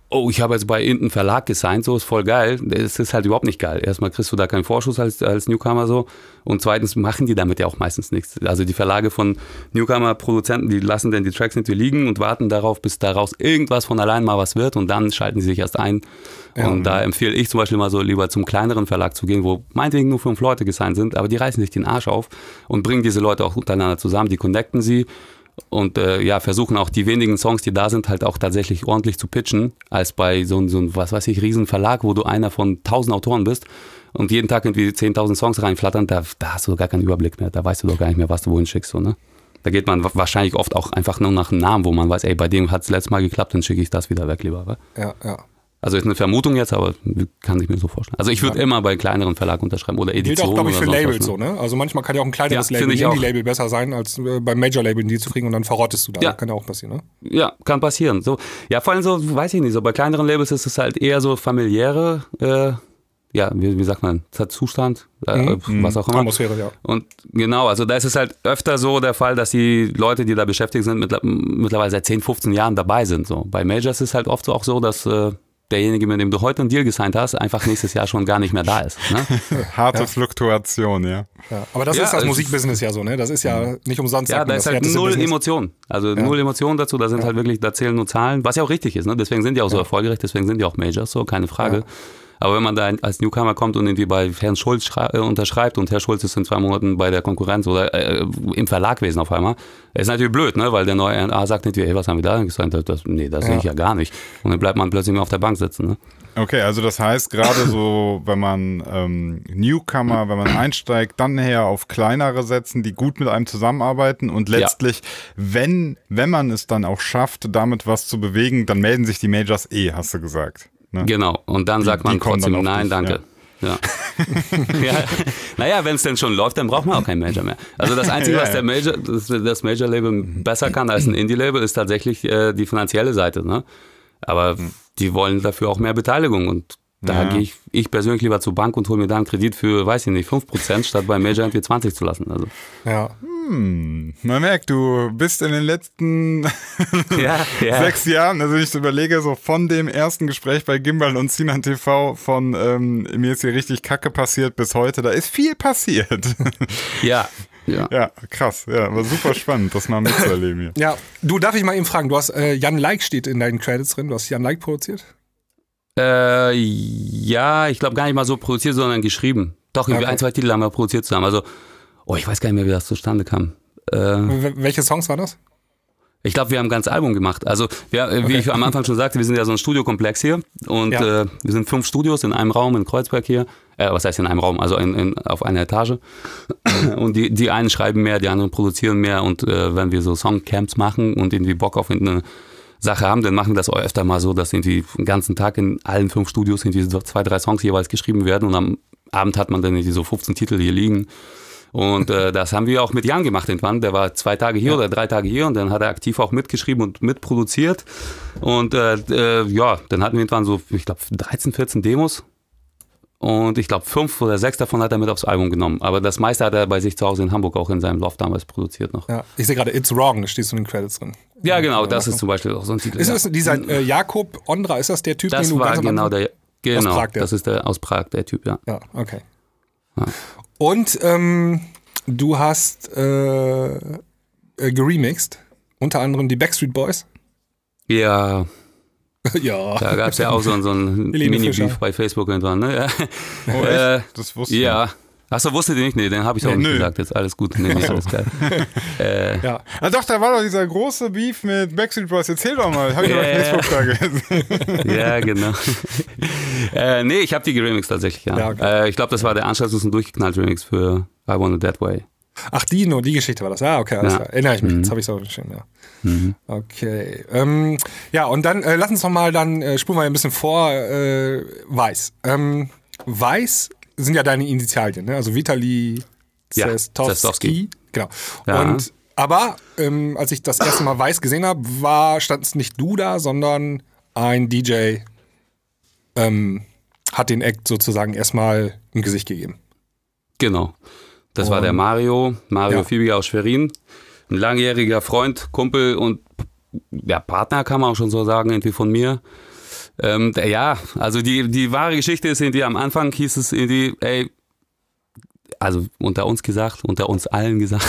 oh, ich habe jetzt bei irgendeinem Verlag gesigned, so ist voll geil. Das ist halt überhaupt nicht geil. Erstmal kriegst du da keinen Vorschuss als, als Newcomer so und zweitens machen die damit ja auch meistens nichts. Also die Verlage von Newcomer-Produzenten, die lassen dann die Tracks nicht liegen und warten darauf, bis daraus irgendwas von allein mal was wird und dann schalten sie sich erst ein. Ja. Und da empfehle ich zum Beispiel mal so lieber zum kleineren Verlag zu gehen, wo meinetwegen nur fünf Leute gesigned sind, aber die reißen sich den Arsch auf und bringen diese Leute auch untereinander zusammen, die connecten sie. Und äh, ja, versuchen auch die wenigen Songs, die da sind, halt auch tatsächlich ordentlich zu pitchen, als bei so einem, so ein, was weiß ich, riesen Verlag, wo du einer von tausend Autoren bist und jeden Tag irgendwie zehntausend Songs reinflattern, da, da hast du gar keinen Überblick mehr, da weißt du doch gar nicht mehr, was du wohin schickst. So, ne? Da geht man wahrscheinlich oft auch einfach nur nach einem Namen, wo man weiß, ey, bei dem hat es letztes Mal geklappt, dann schicke ich das wieder weg lieber. Wa? Ja, ja. Also ist eine Vermutung jetzt, aber kann ich mir so vorstellen. Also ich würde ja. immer bei kleineren Verlagen unterschreiben oder Editionen. Gilt auch, glaube ich, für Labels was, so, ne? Also manchmal kann ja auch ein kleineres ja, Label, ein Indie-Label besser sein, als äh, beim Major-Label die zu kriegen und dann verrottest du da. Ja. Kann ja auch passieren, ne? Ja, kann passieren. So, ja, vor allem so, weiß ich nicht, so bei kleineren Labels ist es halt eher so familiäre, äh, ja, wie, wie sagt man, Zustand, äh, mhm. was auch immer. Atmosphäre, ja. Und genau, also da ist es halt öfter so der Fall, dass die Leute, die da beschäftigt sind, mittlerweile seit zehn, fünfzehn Jahren dabei sind. So. Bei Majors ist es halt oft so auch so, dass äh, derjenige, mit dem du heute einen Deal gesigned hast, einfach nächstes Jahr schon gar nicht mehr da ist. Ne? Harte ja. Fluktuation, ja. ja. Aber das ja, ist das Musikbusiness ja so, ne? Das ist ja nicht umsonst. Ja, da ist halt null Emotion. Also ja. null Emotion dazu, da sind ja. halt wirklich, da zählen nur Zahlen, was ja auch richtig ist. Ne? Deswegen sind die auch so ja. erfolgreich, deswegen sind die auch Majors, so, keine Frage. Ja. Aber wenn man da als Newcomer kommt und irgendwie bei Herrn Schulz äh, unterschreibt und Herr Schulz ist in zwei Monaten bei der Konkurrenz oder äh, im Verlagwesen auf einmal, ist natürlich blöd, ne? Weil der neue R und A sagt nicht, hey, was haben wir da gesagt? Das, nee, das ja. sehe ich ja gar nicht. Und dann bleibt man plötzlich mehr auf der Bank sitzen. Ne? Okay, also das heißt, gerade so, wenn man ähm, Newcomer, wenn man einsteigt, dann eher auf kleinere setzen, die gut mit einem zusammenarbeiten und letztlich, ja. wenn, wenn man es dann auch schafft, damit was zu bewegen, dann melden sich die Majors eh, hast du gesagt. Ne? Genau, und dann die, sagt man trotzdem nein, dich, danke. Ja. Ja. ja. Naja, wenn es denn schon läuft, dann braucht man auch keinen Major mehr. Also das Einzige, ja, was der Major, das, das Major-Label besser kann als ein Indie-Label, ist tatsächlich äh, die finanzielle Seite. Ne? Aber mhm. die wollen dafür auch mehr Beteiligung und da ja. gehe ich, ich persönlich lieber zur Bank und hole mir da einen Kredit für, weiß ich nicht, fünf Prozent, statt beim Major irgendwie zwanzig zu lassen. Also. Ja. Hm, man merkt, du bist in den letzten ja, ja. sechs Jahren, also ich überlege, so von dem ersten Gespräch bei Gimbal und Sinan T V von ähm, mir ist hier richtig Kacke passiert bis heute, da ist viel passiert. Ja. Ja. ja, krass. Ja, aber super spannend, das mal mitzuerleben hier. Ja, du, darf ich mal eben fragen, du hast äh, Jan Like steht in deinen Credits drin, du hast Jan Like produziert? Äh, ja, ich glaube gar nicht mal so produziert, sondern geschrieben. Doch, irgendwie okay. ein, zwei Titel haben wir produziert zusammen. Also, oh, ich weiß gar nicht mehr, wie das zustande kam. Äh, Welche Songs waren das? Ich glaube, wir haben ein ganzes Album gemacht. Also, wir, okay. wie ich am Anfang schon sagte, wir sind ja so ein Studiokomplex hier. Und ja. äh, wir sind fünf Studios in einem Raum in Kreuzberg hier. Äh, was heißt in einem Raum? Also in, in, auf einer Etage. Und die, die einen schreiben mehr, die anderen produzieren mehr. Und äh, wenn wir so Songcamps machen und irgendwie Bock auf eine Sache haben, dann machen wir das auch öfter mal so, dass irgendwie den ganzen Tag in allen fünf Studios irgendwie so zwei, drei Songs jeweils geschrieben werden und am Abend hat man dann irgendwie so fünfzehn Titel hier liegen. Und äh, das haben wir auch mit Jan gemacht irgendwann. Der war zwei Tage hier ja. oder drei Tage hier und dann hat er aktiv auch mitgeschrieben und mitproduziert. Und äh, äh, ja, dann hatten wir irgendwann so, ich glaube, dreizehn, vierzehn Demos. Und ich glaube, fünf oder sechs davon hat er mit aufs Album genommen. Aber das meiste hat er bei sich zu Hause in Hamburg auch in seinem Loft damals produziert noch. Ja, ich sehe gerade It's Wrong, da stehst du in den Credits drin. Ja, genau, das ist zum Beispiel auch so ein Titel. Ist das dieser äh, Jakob Ondra, ist das der Typ, das den du war ganz genau der, genau, aus Prag, der. Das ist der aus Prag, der Typ, ja. Ja, okay. Ja. Und ähm, du hast äh, äh, geremixed, unter anderem die Backstreet Boys. Ja. Ja. Da gab es ja auch so, so einen Mini-Beef bei Facebook irgendwann. Ne? Ja. Oh, äh, das wusste ich. Ja. Achso, wusstet ihr nicht? Nee, den habe ich auch nee, nicht nö. gesagt. Jetzt alles gut. Nee, nee, alles geil. äh, ja. Ah, doch, da war doch dieser große Beef mit Backstreet Boys. Erzähl doch mal. Habe ich yeah. auf Facebook da gelesen. Ja, genau. äh, nee, ich habe die geremixed tatsächlich, ja. ja okay. äh, ich glaube, das war der anschluss und durchgeknallt Remix für I Want It That Way. Ach, die, nur die Geschichte war das. Ah, okay, alles ja. klar. Erinnere ich mich. Mhm. Jetzt habe ich es auch schön, ja. Mhm. Okay. Ähm, ja, und dann äh, lass uns noch mal, dann äh, spulen wir ein bisschen vor. Äh, Weiß. Ähm, Weiß sind ja deine Initialien, ne? Also Vitali Zestowski. Ja, genau. Ja. Und, aber ähm, als ich das erste Mal Weiß gesehen habe, war stand es nicht du da, sondern ein D J ähm, hat den Act sozusagen erstmal ein Gesicht gegeben. Genau. Das und, war der Mario, Mario ja. Fibiger aus Schwerin. Ein langjähriger Freund, Kumpel und ja, Partner kann man auch schon so sagen, irgendwie von mir. Ähm, ja, also die, die wahre Geschichte ist irgendwie, am Anfang hieß es irgendwie, ey, also unter uns gesagt, unter uns allen gesagt.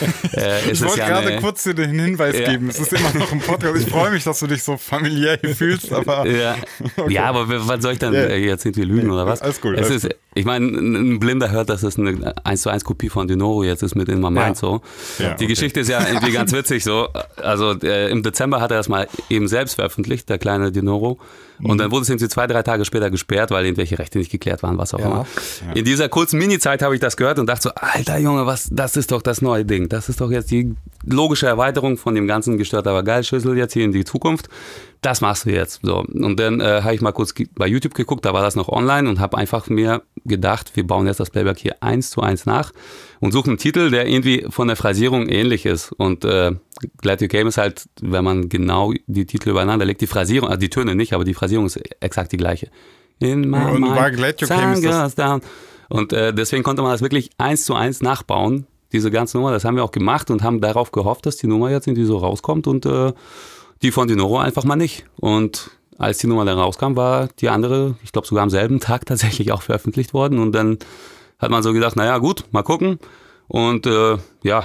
äh, ich wollte ja gerade eine, kurz dir den Hinweis ja. geben, es ist immer noch ein Podcast. Ich freue mich, dass du dich so familiär hier fühlst, aber... Ja, okay. Ja, aber was soll ich dann, ja. jetzt sind wir lügen oder was? Alles gut. Es alles ist, gut. Ich meine, ein Blinder hört, dass es eine eins zu eins Kopie von Dinoro jetzt ist mit In My Mind ja. so. Ja, die okay. Geschichte ist ja irgendwie ganz witzig so. Also äh, im Dezember hat er das mal eben selbst veröffentlicht, der kleine Dinoro. Und dann wurde es irgendwie zwei, drei Tage später gesperrt, weil irgendwelche Rechte nicht geklärt waren, was auch ja. immer. Ja. In dieser kurzen Mini-Zeit habe ich das gehört und dachte so, alter Junge, was, das ist doch das neue Ding. Das ist doch jetzt die logische Erweiterung von dem ganzen gestört aber geil Schüssel jetzt hier in die Zukunft. Das machst du jetzt. So. Und dann äh, habe ich mal kurz bei YouTube geguckt, da war das noch online und habe einfach mir gedacht, wir bauen jetzt das Playback hier eins zu eins nach und suchen einen Titel, der irgendwie von der Phrasierung ähnlich ist. Und äh, Glad You Came ist halt, wenn man genau die Titel übereinander legt, die Phrasierung, also die Töne nicht, aber die Phrasierung ist exakt die gleiche. In my und mind, war Glad You Came ist das down. Und äh, deswegen konnte man das wirklich eins zu eins nachbauen, diese ganze Nummer. Das haben wir auch gemacht und haben darauf gehofft, dass die Nummer jetzt irgendwie so rauskommt und äh, die von Dinoro einfach mal nicht. Und als die Nummer dann rauskam, war die andere, ich glaube sogar am selben Tag tatsächlich auch veröffentlicht worden. Und dann hat man so gedacht, naja gut, mal gucken. Und äh, ja,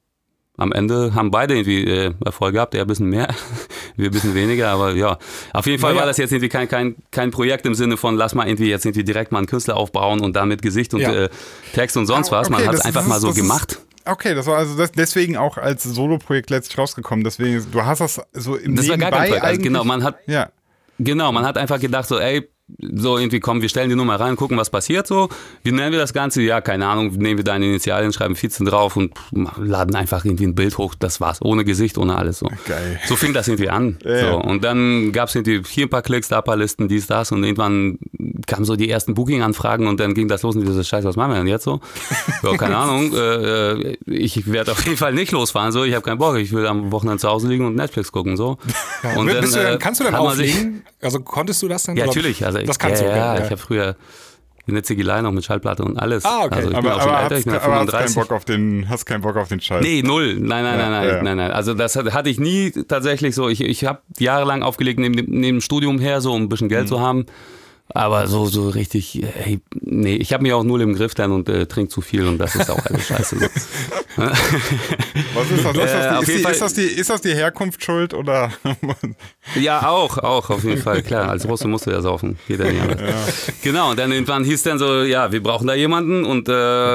am Ende haben beide irgendwie äh, Erfolg gehabt, er ein bisschen mehr, wir ein bisschen weniger, aber ja. Auf jeden Fall naja. war das jetzt irgendwie kein, kein, kein Projekt im Sinne von, lass mal irgendwie jetzt irgendwie direkt mal einen Künstler aufbauen und damit Gesicht und ja. äh, Text und sonst was. Man okay, hat es einfach ist, mal so gemacht. Ist, okay, das war also das, deswegen auch als Solo-Projekt letztlich rausgekommen. Deswegen, du hast das so im Das war gar kein Projekt, also genau, man hat, ja. genau, man hat einfach gedacht so, ey, so irgendwie, komm, wir stellen die Nummer rein, gucken, was passiert so. Wie nennen wir das Ganze? Ja, keine Ahnung, nehmen wir deine Initialien, schreiben vierzehn drauf und laden einfach irgendwie ein Bild hoch. Das war's. Ohne Gesicht, ohne alles so. Geil. So fing das irgendwie an. Ja, so. ja. Und dann gab es irgendwie hier ein paar Klicks, da ein paar Listen, dies, das und irgendwann kamen so die ersten Booking-Anfragen und dann ging das los und diese Scheiße, was machen wir denn jetzt so? Ja, keine Ahnung. Äh, ich werde auf jeden Fall nicht losfahren, so. Ich habe keinen Bock. Ich will am Wochenende zu Hause liegen und Netflix gucken, so. Ja. Und dann, dann, du dann, kannst du dann auflegen? Sich, also konntest du das dann? Ja, natürlich. Also das kannst ja, du. Ja, ja. ich habe früher eine Ziegelei noch mit Schallplatte und alles. Ah, okay. Also ich aber bin auch schon aber älter, ich bin hast, aber hast keinen Bock auf den, hast keinen Bock auf den Scheiß. Nee, null. Nein, nein, ja, nein, nein, ja. nein, nein. Also das hatte ich nie tatsächlich so. Ich, ich habe jahrelang aufgelegt neben dem, neben dem Studium her, so um ein bisschen Geld mhm. zu haben. Aber so, so richtig, hey, nee, ich habe mich auch null im Griff dann und äh, trinke zu viel und das ist auch alles scheiße. So. Was ist das? Ist das, die, ist, die, ist, das die, ist das die Herkunft schuld oder? Ja, auch, auch, auf jeden Fall, klar. Als Russe musst du ja saufen. Jeder ja. Genau, und dann irgendwann hieß dann so, ja, wir brauchen da jemanden und äh,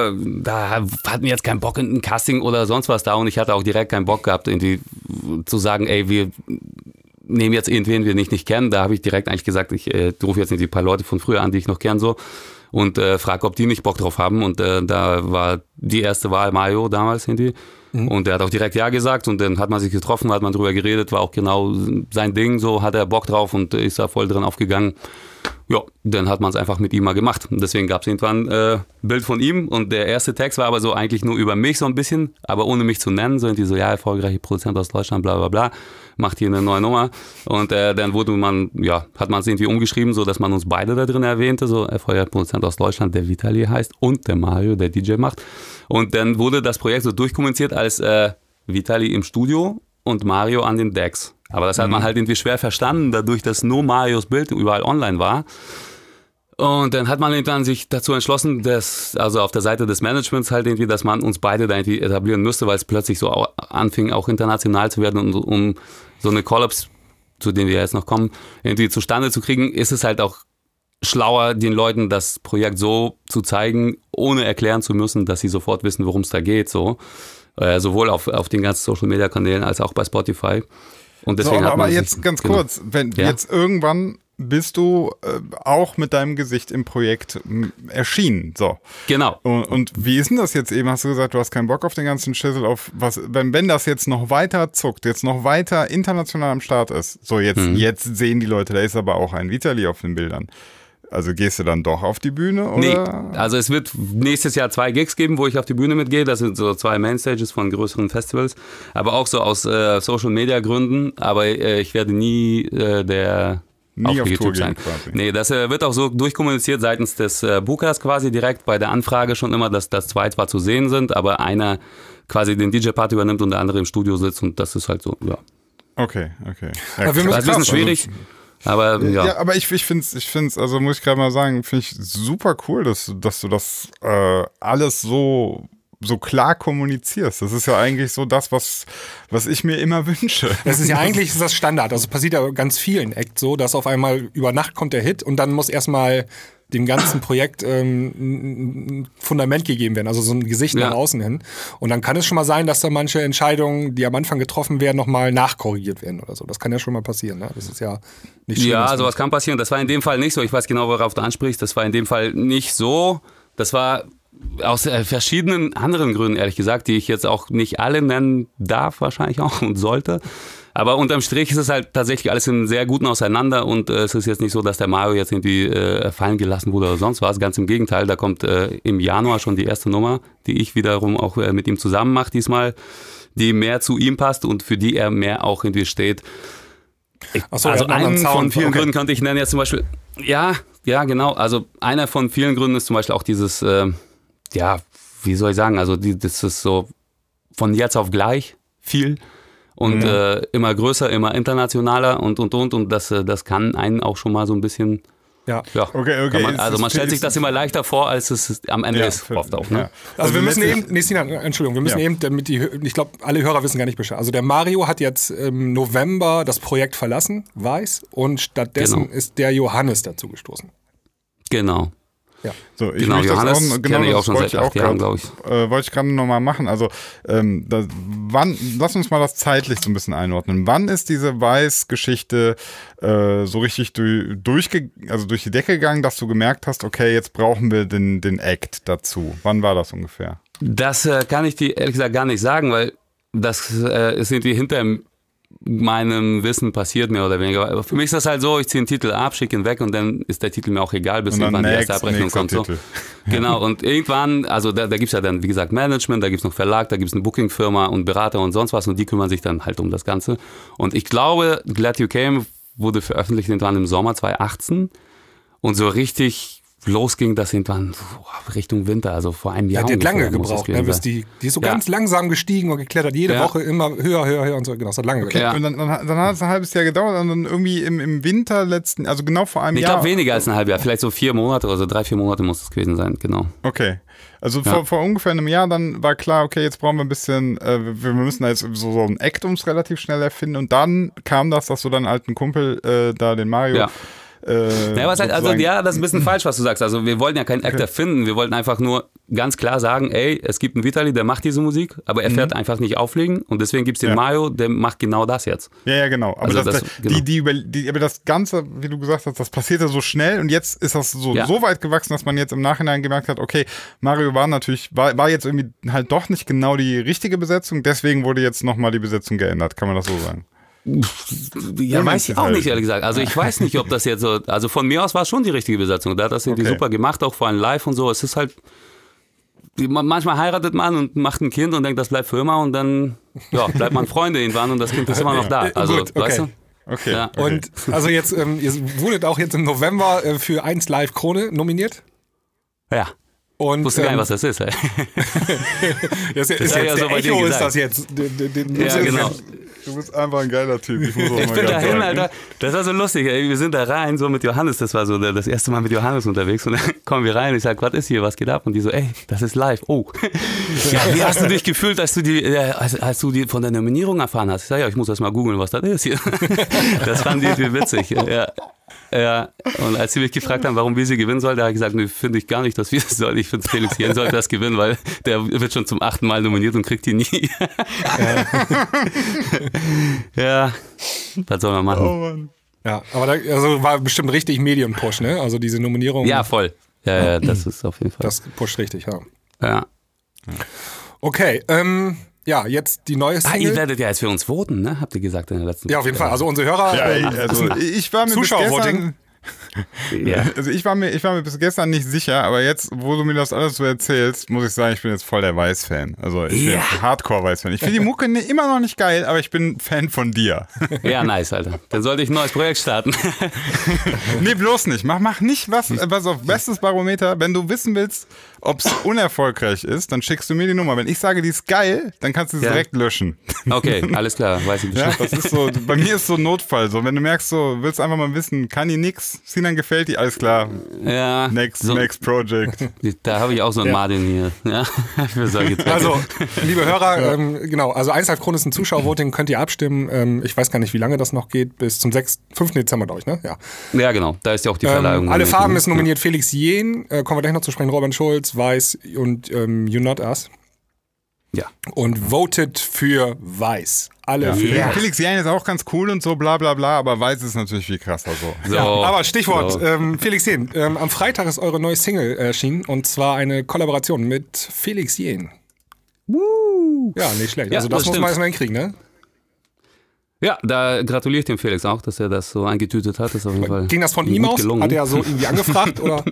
da hatten wir jetzt keinen Bock in ein Casting oder sonst was da und ich hatte auch direkt keinen Bock gehabt, irgendwie zu sagen, ey, wir nehmen jetzt irgendwen, wir nicht, nicht kennen. Da habe ich direkt eigentlich gesagt, ich äh, rufe jetzt nicht die paar Leute von früher an, die ich noch kenne, so und äh, frage, ob die nicht Bock drauf haben. Und äh, da war die erste Wahl Mario damals irgendwie. Mhm. Und der hat auch direkt Ja gesagt und dann hat man sich getroffen, hat man drüber geredet, war auch genau sein Ding, so hat er Bock drauf und ist da voll drin aufgegangen. Ja, dann hat man es einfach mit ihm mal gemacht. Und deswegen gab es irgendwann äh, ein Bild von ihm und der erste Text war aber so eigentlich nur über mich so ein bisschen, aber ohne mich zu nennen, so irgendwie so, ja, erfolgreiche Produzent aus Deutschland, bla bla bla, macht hier eine neue Nummer und äh, dann wurde man, ja, hat man es irgendwie umgeschrieben, so dass man uns beide da drin erwähnte, so erfolgreicher Produzent aus Deutschland, der Vitali heißt und der Mario, der D J macht und dann wurde das Projekt so durchkommuniziert als äh, Vitali im Studio und Mario an den Decks. Aber das hat man halt irgendwie schwer verstanden, dadurch, dass nur Marios Bild überall online war. Und dann hat man irgendwann sich dazu entschlossen, dass, also auf der Seite des Managements halt irgendwie, dass man uns beide da irgendwie etablieren müsste, weil es plötzlich so anfing, auch international zu werden und um so eine Collabs, zu denen wir jetzt noch kommen, irgendwie zustande zu kriegen, ist es halt auch schlauer, den Leuten das Projekt so zu zeigen, ohne erklären zu müssen, dass sie sofort wissen, worum es da geht, so. Äh, sowohl auf, auf den ganzen Social-Media-Kanälen als auch bei Spotify. Und deswegen so, aber hat man aber jetzt sich, ganz genau. kurz, wenn ja? jetzt irgendwann bist du äh, auch mit deinem Gesicht im Projekt m, erschienen, so. Genau. Und, und wie ist denn das jetzt eben? Hast du gesagt, du hast keinen Bock auf den ganzen Schüssel, auf was, wenn, wenn das jetzt noch weiter zuckt, jetzt noch weiter international am Start ist, so jetzt, mhm. jetzt sehen die Leute, da ist aber auch ein Vitali auf den Bildern. Also gehst du dann doch auf die Bühne? Oder? Nee, also es wird nächstes Jahr zwei Gigs geben, wo ich auf die Bühne mitgehe. Das sind so zwei Mainstages von größeren Festivals, aber auch so aus äh, Social-Media-Gründen. Aber äh, ich werde nie äh, der nie auf, auf YouTube Tour sein. Gehen, quasi. Nee, das äh, wird auch so durchkommuniziert seitens des äh, Bookers quasi direkt bei der Anfrage schon immer, dass das zwei zwar zu sehen sind, aber einer quasi den D J-Part übernimmt und der andere im Studio sitzt und das ist halt so, ja. Okay, okay. Ja, aber wir müssen das ist ein bisschen schwierig. Aber ja. ja aber ich, ich finde es, ich find's, also muss ich gerade mal sagen, finde ich super cool, dass, dass du das äh, alles so so klar kommunizierst. Das ist ja eigentlich so das, was, was ich mir immer wünsche. Das ist ja eigentlich ist das Standard. Also passiert ja ganz vielen Acts so, dass auf einmal über Nacht kommt der Hit und dann muss erstmal dem ganzen Projekt ähm, ein Fundament gegeben werden, also so ein Gesicht ja. nach außen hin. Und dann kann es schon mal sein, dass da manche Entscheidungen, die am Anfang getroffen werden, nochmal nachkorrigiert werden oder so. Das kann ja schon mal passieren. Ne? Das ist ja nicht schön. Ja, sowas kann passieren. Das war in dem Fall nicht so. Ich weiß genau, worauf du ansprichst. Das war in dem Fall nicht so. Das war aus äh, verschiedenen anderen Gründen, ehrlich gesagt, die ich jetzt auch nicht alle nennen darf, wahrscheinlich auch und sollte. Aber unterm Strich ist es halt tatsächlich alles in sehr guten Auseinander und äh, es ist jetzt nicht so, dass der Mario jetzt irgendwie äh, fallen gelassen wurde oder sonst was. Ganz im Gegenteil, da kommt äh, im Januar schon die erste Nummer, die ich wiederum auch äh, mit ihm zusammen mache diesmal, die mehr zu ihm passt und für die er mehr auch irgendwie steht. Ich, so, also einen von vielen okay. Gründen könnte ich nennen jetzt zum Beispiel, ja, ja genau, also einer von vielen Gründen ist zum Beispiel auch dieses, äh, ja, wie soll ich sagen, also die, das ist so von jetzt auf gleich viel. Und ja. äh, immer größer, immer internationaler und und und und das, das kann einen auch schon mal so ein bisschen. Ja, ja okay, okay. Man, also man stellt sich das immer leichter vor, als es am Ende ja, ist. Oft auch, ne? Ja. Also, also wir müssen eben, nee, Sinan, Entschuldigung, wir müssen ja. eben, damit die, ich glaube, alle Hörer wissen gar nicht Bescheid. Also der Mario hat jetzt im November das Projekt verlassen, weiß, und stattdessen genau. ist der Johannes dazu gestoßen. Genau. Ja. So, ich genau, Johannes auch, genau, kenne ich auch schon seit acht Jahren, glaube ich. Äh, wollte ich gerade nochmal machen. Also, ähm, das, wann, lass uns mal das zeitlich so ein bisschen einordnen. Wann ist diese Weiß-Geschichte äh, so richtig durch, durchge, also durch die Decke gegangen, dass du gemerkt hast, okay, jetzt brauchen wir den, den Act dazu? Wann war das ungefähr? Das äh, kann ich dir ehrlich gesagt gar nicht sagen, weil das äh, ist irgendwie hinter meinem Wissen passiert, mehr oder weniger. Aber für mich ist das halt so, ich ziehe einen Titel ab, schicke ihn weg und dann ist der Titel mir auch egal, bis irgendwann die erste Abrechnung kommt. So. Genau, und irgendwann, also da, da gibt es ja dann, wie gesagt, Management, da gibt es noch Verlag, da gibt es eine Bookingfirma und Berater und sonst was und die kümmern sich dann halt um das Ganze. Und ich glaube, Glad You Came wurde veröffentlicht irgendwann im Sommer zwanzig achtzehn und so richtig losging das irgendwann Richtung Winter, also vor einem Jahr. Ja, die hat lange gebraucht, ne, bis die, die ist so ja. ganz langsam gestiegen und geklettert, jede ja. Woche immer höher, höher, höher und so, genau, das hat lange okay. gedauert. Ja. Und dann, dann, dann hat es ein halbes Jahr gedauert und dann irgendwie im, im Winter letzten, also genau vor einem ich Jahr. Ich glaube weniger als ein halbes Jahr, vielleicht so vier Monate oder so, drei, vier Monate muss es gewesen sein, genau. Okay. Also ja. vor, vor ungefähr einem Jahr dann war klar, okay, jetzt brauchen wir ein bisschen, äh, wir müssen da jetzt so, so einen Act uns relativ schnell erfinden und dann kam das, dass du deinen alten Kumpel äh, da, den Mario, ja. Äh, ja, was halt, also ja, das ist ein bisschen falsch, was du sagst. Also wir wollten ja keinen Actor okay. finden, wir wollten einfach nur ganz klar sagen, ey, es gibt einen Vitali, der macht diese Musik, aber er fährt mhm. einfach nicht auflegen und deswegen gibt es den ja. Mario, der macht genau das jetzt. Ja, ja, genau. Aber, also das, das, genau. Die, die, die, aber das Ganze, wie du gesagt hast, das passierte so schnell und jetzt ist das so, ja. so weit gewachsen, dass man jetzt im Nachhinein gemerkt hat, okay, Mario war natürlich, war, war jetzt irgendwie halt doch nicht genau die richtige Besetzung, deswegen wurde jetzt nochmal die Besetzung geändert, kann man das so sagen? Ja, weiß ich auch nicht, ehrlich gesagt. Also ich weiß nicht, ob das jetzt so, also von mir aus war es schon die richtige Besetzung. Da hat das irgendwie okay. super gemacht, auch vor allem live und so. Es ist halt, manchmal heiratet man und macht ein Kind und denkt, das bleibt für immer und dann ja, bleibt man Freunde irgendwann und das Kind ist immer noch da. Also, Gut, okay. weißt du? Okay. Ja. okay. Und also jetzt, ähm, ihr wurdet auch jetzt im November äh, für eins Live Krone nominiert? Ja. Und, ich wusste ähm, gar nicht, was das ist. Ey. das ist, ist, ist jetzt ja der Echo ist das jetzt. Den, den, den ja, genau. Du bist einfach ein geiler Typ. Ich, muss auch ich mal bin dahin, sagen. Alter. Das war so lustig. Ey. Wir sind da rein, so mit Johannes. Das war so das erste Mal mit Johannes unterwegs. Und dann kommen wir rein. Ich sag, was ist hier? Was geht ab? Und die so, ey, das ist live. Oh. Ja, wie hast du dich gefühlt, als du die, als, als du die von der Nominierung erfahren hast? Ich sag, ja, ich muss erst mal googeln, was das ist hier. Das fanden die irgendwie witzig. Ja. Ja, und als sie mich gefragt haben, warum wir sie gewinnen soll, da habe ich gesagt, nee, finde ich gar nicht, dass wir es sollen. Ich finde, Felix Jähn sollte das gewinnen, weil der wird schon zum achten Mal nominiert und kriegt die nie. Ja, ja, was soll man machen? Oh Mann. Ja, aber da also war bestimmt richtig Medium-Push, ne? Also diese Nominierung. Ja, voll. Ja, ja, das ist auf jeden Fall. Das pusht richtig, ja. Ja. Okay, ähm, ja, jetzt die neue Single. Ah, ihr werdet ja jetzt für uns voten, ne? Habt ihr gesagt in der letzten Ja, auf jeden Fall. Also unsere Hörer. Ja, äh, also ich war mir Zuschauervoting. Ja. Also ich war mir, ich war mir bis gestern nicht sicher, aber jetzt, wo du mir das alles so erzählst, muss ich sagen, ich bin jetzt voll der Weiß-Fan. Also ich bin Ja. Hardcore-Weiß-Fan. Ich finde die Mucke ne- immer noch nicht geil, aber ich bin Fan von dir. Ja, nice, Alter. Dann sollte ich ein neues Projekt starten. Nee, bloß nicht. Mach, mach nicht was, was auf bestes Barometer. Wenn du wissen willst, ob es unerfolgreich ist, dann schickst du mir die Nummer. Wenn ich sage, die ist geil, dann kannst du sie ja. direkt löschen. Okay, alles klar, weiß ich Bescheid. Ja, das ist so, bei mir ist so ein Notfall. So, wenn du merkst, so willst einfach mal wissen, kann die nix, Sinan gefällt die, alles klar. Ja, next, so, next project. Da habe ich auch so einen ja. Martin hier. Ja, für solche Zwecke. Also, liebe Hörer, ja. ähm, genau, also Einsatz-Chron ist ein Zuschauervoting, könnt ihr abstimmen. Ähm, ich weiß gar nicht, wie lange das noch geht, bis zum sechsten, fünften Dezember, glaube ich, ne? Ja. Ja, genau, da ist ja auch die Verleihung. Ähm, alle Farben ist nominiert ja. Felix Jähn, äh, kommen wir gleich noch zu sprechen, Robin Schulz, Weiß und ähm, You Not Us. Ja. Und voted für Weiß. Alle ja. für ja. Felix Jähn ist auch ganz cool und so, bla bla bla, aber Weiß ist natürlich viel krasser so. so. Ja, aber Stichwort, so. ähm, Felix Jähn. Ähm, am Freitag ist eure neue Single erschienen und zwar eine Kollaboration mit Felix Jähn. Woo. Ja, nicht schlecht. Ja, also das, das muss man erstmal hinkriegen, ne? Ja, da gratuliere ich dem Felix auch, dass er das so eingetütet hat. Das ist auf jeden Fall Ging das von ihm aus? Gelungen. Hat er so irgendwie angefragt? Oder?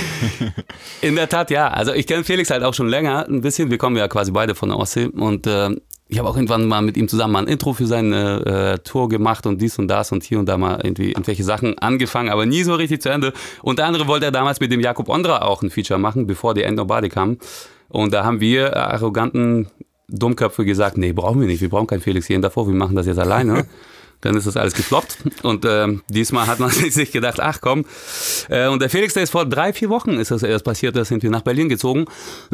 In der Tat, ja. Also ich kenne Felix halt auch schon länger ein bisschen. Wir kommen ja quasi beide von der Ostsee und äh, ich habe auch irgendwann mal mit ihm zusammen mal ein Intro für seine äh, Tour gemacht und dies und das und hier und da mal irgendwie irgendwelche Sachen angefangen, aber nie so richtig zu Ende. Unter anderem wollte er damals mit dem Jakob Ondra auch ein Feature machen, bevor die End Nobody kam. Und da haben wir arroganten Dummköpfe gesagt, nee, brauchen wir nicht, wir brauchen keinen Felix Jähn davor, wir machen das jetzt alleine. Dann ist das alles gefloppt und äh, diesmal hat man sich gedacht, ach komm. Äh, und der Felix, der ist vor drei, vier Wochen ist das erst passiert, da sind wir nach Berlin gezogen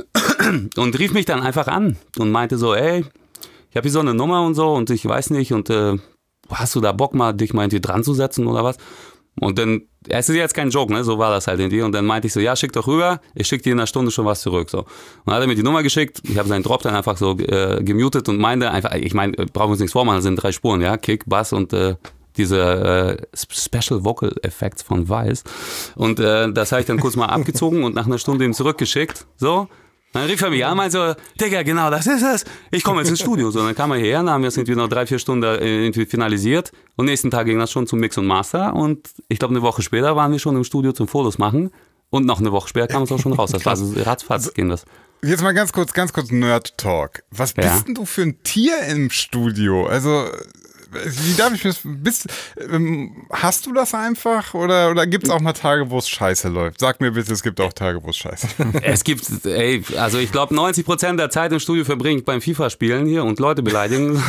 und rief mich dann einfach an und meinte so, ey, ich habe hier so eine Nummer und so und ich weiß nicht und äh, hast du da Bock mal, dich mal irgendwie dran zu setzen oder was? Und dann, es ist jetzt kein Joke, ne? So war das halt irgendwie. Und dann meinte ich so, ja, schick doch rüber, ich schicke dir in einer Stunde schon was zurück. So. Und dann hat er mir die Nummer geschickt, ich habe seinen Drop dann einfach so äh, gemutet und meinte einfach, ich meine, brauchen wir uns nichts vormachen, das sind drei Spuren, ja, Kick, Bass und äh, diese äh, Special Vocal Effects von Weiß. Und äh, das habe ich dann kurz mal abgezogen und nach einer Stunde ihm zurückgeschickt, so. Dann rief er mich an und meinte so, Digga, genau, das ist es. Ich komme jetzt ins Studio. So, dann kam er hierher, dann haben wir es irgendwie noch drei, vier Stunden irgendwie finalisiert. Und nächsten Tag ging das schon zum Mix und Master. Und ich glaube, eine Woche später waren wir schon im Studio zum Fotos machen. Und noch eine Woche später kam es auch schon raus. Das war so ratzfatz ging das. Jetzt mal ganz kurz, ganz kurz Nerd-Talk. Was bist ja? denn du für ein Tier im Studio? Also, wie darf ich mir das, bist, ähm, hast du das einfach oder, oder gibt es auch mal Tage, wo es scheiße läuft? Sag mir bitte, es gibt auch Tage, wo es scheiße läuft. Es gibt, ey, also ich glaube neunzig Prozent der Zeit im Studio verbringe ich beim FIFA-Spielen hier und Leute beleidigen.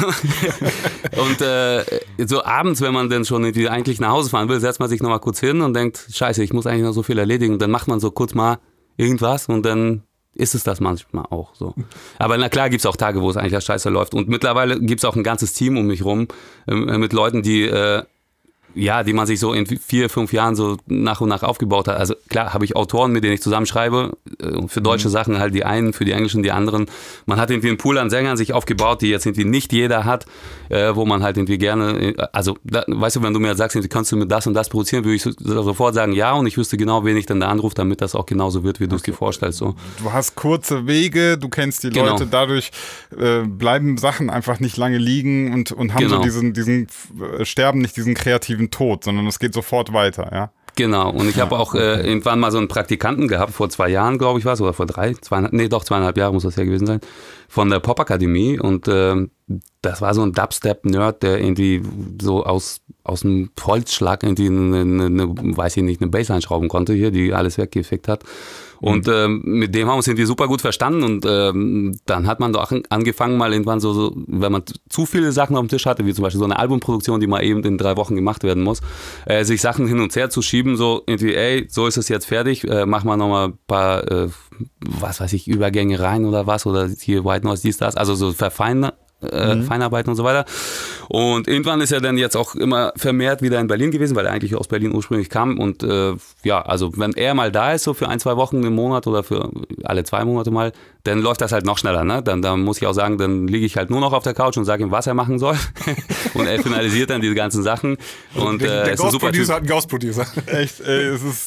Und äh, so abends, wenn man dann schon irgendwie eigentlich nach Hause fahren will, setzt man sich nochmal kurz hin und denkt, scheiße, ich muss eigentlich noch so viel erledigen. Und dann macht man so kurz mal irgendwas und dann ist es das manchmal auch so. Aber na klar gibt es auch Tage, wo es eigentlich scheiße läuft. Und mittlerweile gibt es auch ein ganzes Team um mich rum äh, mit Leuten, die äh, ja, die man sich so in vier, fünf Jahren so nach und nach aufgebaut hat. Also klar habe ich Autoren, mit denen ich zusammenschreibe, für deutsche mhm. Sachen halt die einen, für die englischen die anderen. Man hat irgendwie einen Pool an Sängern sich aufgebaut, die jetzt irgendwie nicht jeder hat, äh, wo man halt irgendwie gerne, also da, weißt du, wenn du mir sagst, kannst du mir das und das produzieren, würde ich so, sofort sagen ja und ich wüsste genau, wen ich dann da anrufe, damit das auch genauso wird, wie du es dir vorstellst. So. Du hast kurze Wege, du kennst die genau. Leute, dadurch äh, bleiben Sachen einfach nicht lange liegen und, und haben genau. so diesen, diesen äh, sterben nicht diesen kreativen Tod, sondern es geht sofort weiter, ja. Genau, und ich habe auch äh, irgendwann mal so einen Praktikanten gehabt, vor zwei Jahren, glaube ich, war es, oder vor drei, zweieinhalb, nee, doch zweieinhalb Jahre muss das ja gewesen sein, von der Popakademie und äh, das war so ein Dubstep-Nerd, der irgendwie so aus, aus einem Holzschlag irgendwie eine, eine, eine, weiß ich nicht, eine Bassline schrauben konnte hier, die alles weggefickt hat. Und mhm. ähm, mit dem haben wir uns irgendwie super gut verstanden und ähm, dann hat man doch angefangen mal irgendwann so, so, wenn man zu viele Sachen auf dem Tisch hatte, wie zum Beispiel so eine Albumproduktion, die mal eben in drei Wochen gemacht werden muss, äh, sich Sachen hin und her zu schieben, so irgendwie, ey, so ist es jetzt fertig, äh, mach mal nochmal ein paar, äh, was weiß ich, Übergänge rein oder was oder hier White Noise, dies, das, also so verfeinern. Äh, mhm. Feinarbeiten und so weiter. Und irgendwann ist er dann jetzt auch immer vermehrt wieder in Berlin gewesen, weil er eigentlich aus Berlin ursprünglich kam. Und äh, ja, also wenn er mal da ist, so für ein, zwei Wochen im Monat oder für alle zwei Monate mal, dann läuft das halt noch schneller. Ne? Dann, dann muss ich auch sagen, dann liege ich halt nur noch auf der Couch und sage ihm, was er machen soll. Und er finalisiert dann diese ganzen Sachen. Und, der äh, der Ghost-Producer hat einen Ghost-Producer. Echt, ey, es ist...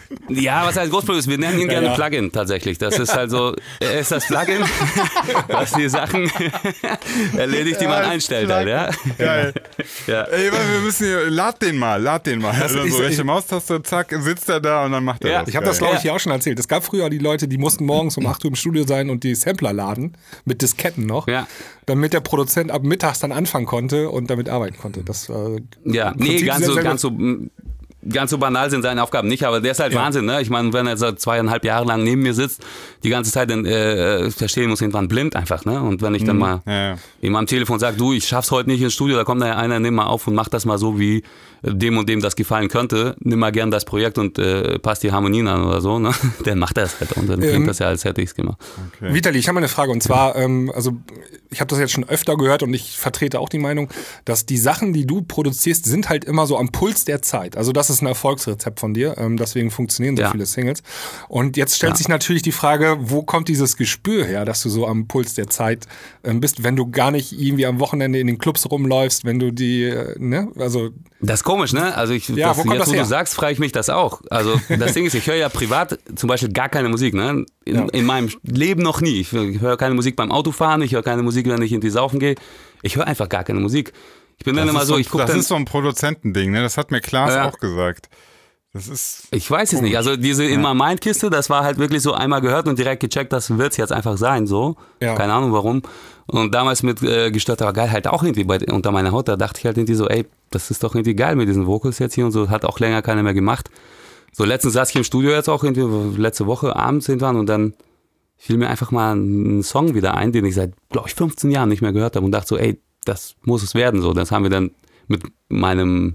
Ja, was heißt Ghost-Producer? Wir nennen ihn gerne ja, ja. Plugin tatsächlich. Das ist halt so, er ist das Plugin, was die Sachen erledigt, die man ja, einstellt halt, ja. Geil. Ja. Ey, wir müssen hier, lad den mal, lad den mal. Das also ist, so rechte Maustaste, zack, sitzt er da und dann macht er ja, das. Ich habe das, glaube ich, hier auch schon erzählt. Es gab früher die Leute, die mussten morgens um acht Uhr im Studio sein und die Sampler laden, mit Disketten noch, ja. damit der Produzent ab mittags dann anfangen konnte und damit arbeiten konnte. Das war ja, nee, ganz so, ganz so... ganz so banal sind seine Aufgaben nicht, aber der ist halt ja. Wahnsinn, ne? Ich meine, wenn er seit zweieinhalb Jahre lang neben mir sitzt, die ganze Zeit dann äh, verstehen muss, irgendwann blind einfach, ne? Und wenn ich dann mal ja, ja. ihm am Telefon sage, du, ich schaff's heute nicht ins Studio, da kommt da einer, nimm mal auf und mach das mal so, wie dem und dem das gefallen könnte, nimm mal gern das Projekt und äh, passt die Harmonien an oder so, ne? Dann macht er es halt und dann klingt ähm, das ja, als hätte ich es gemacht. Okay. Vitali, ich habe mal eine Frage und zwar, ähm, also ich habe das jetzt schon öfter gehört und ich vertrete auch die Meinung, dass die Sachen, die du produzierst, sind halt immer so am Puls der Zeit. Also das ist ein Erfolgsrezept von dir, ähm, deswegen funktionieren so ja. viele Singles. Und jetzt stellt ja. sich natürlich die Frage, wo kommt dieses Gespür her, dass du so am Puls der Zeit ähm, bist, wenn du gar nicht irgendwie am Wochenende in den Clubs rumläufst, wenn du die, äh, ne, also... Das ist komisch, ne? Also ich, ja, das, wo kommt jetzt, das wo her? du sagst, frage ich mich das auch. Also das Ding ist, ich höre ja privat zum Beispiel gar keine Musik, ne? In, ja. in meinem Leben noch nie. Ich höre keine Musik beim Autofahren, ich höre keine Musik, wenn ich irgendwie saufen gehe. Ich höre einfach gar keine Musik. Ich bin das dann immer so, so, ich gucke Das dann, ist so ein Produzentending, ne? Das hat mir Klaas ja. auch gesagt. Das ist ich weiß es nicht. Also diese ja. In My Mind Kiste, das war halt wirklich so einmal gehört und direkt gecheckt, das wird es jetzt einfach sein, so. Ja. Keine Ahnung warum. Und damals mit äh, Gestörter Geil halt auch irgendwie bei, unter meiner Haut, da dachte ich halt irgendwie so, ey, das ist doch irgendwie geil mit diesen Vocals jetzt hier und so, hat auch länger keiner mehr gemacht. So letztens saß ich im Studio jetzt auch irgendwie, letzte Woche abends irgendwann und dann fiel mir einfach mal ein Song wieder ein, den ich seit, glaube ich, fünfzehn Jahren nicht mehr gehört habe und dachte so, ey, das muss es werden, so. Das haben wir dann mit meinem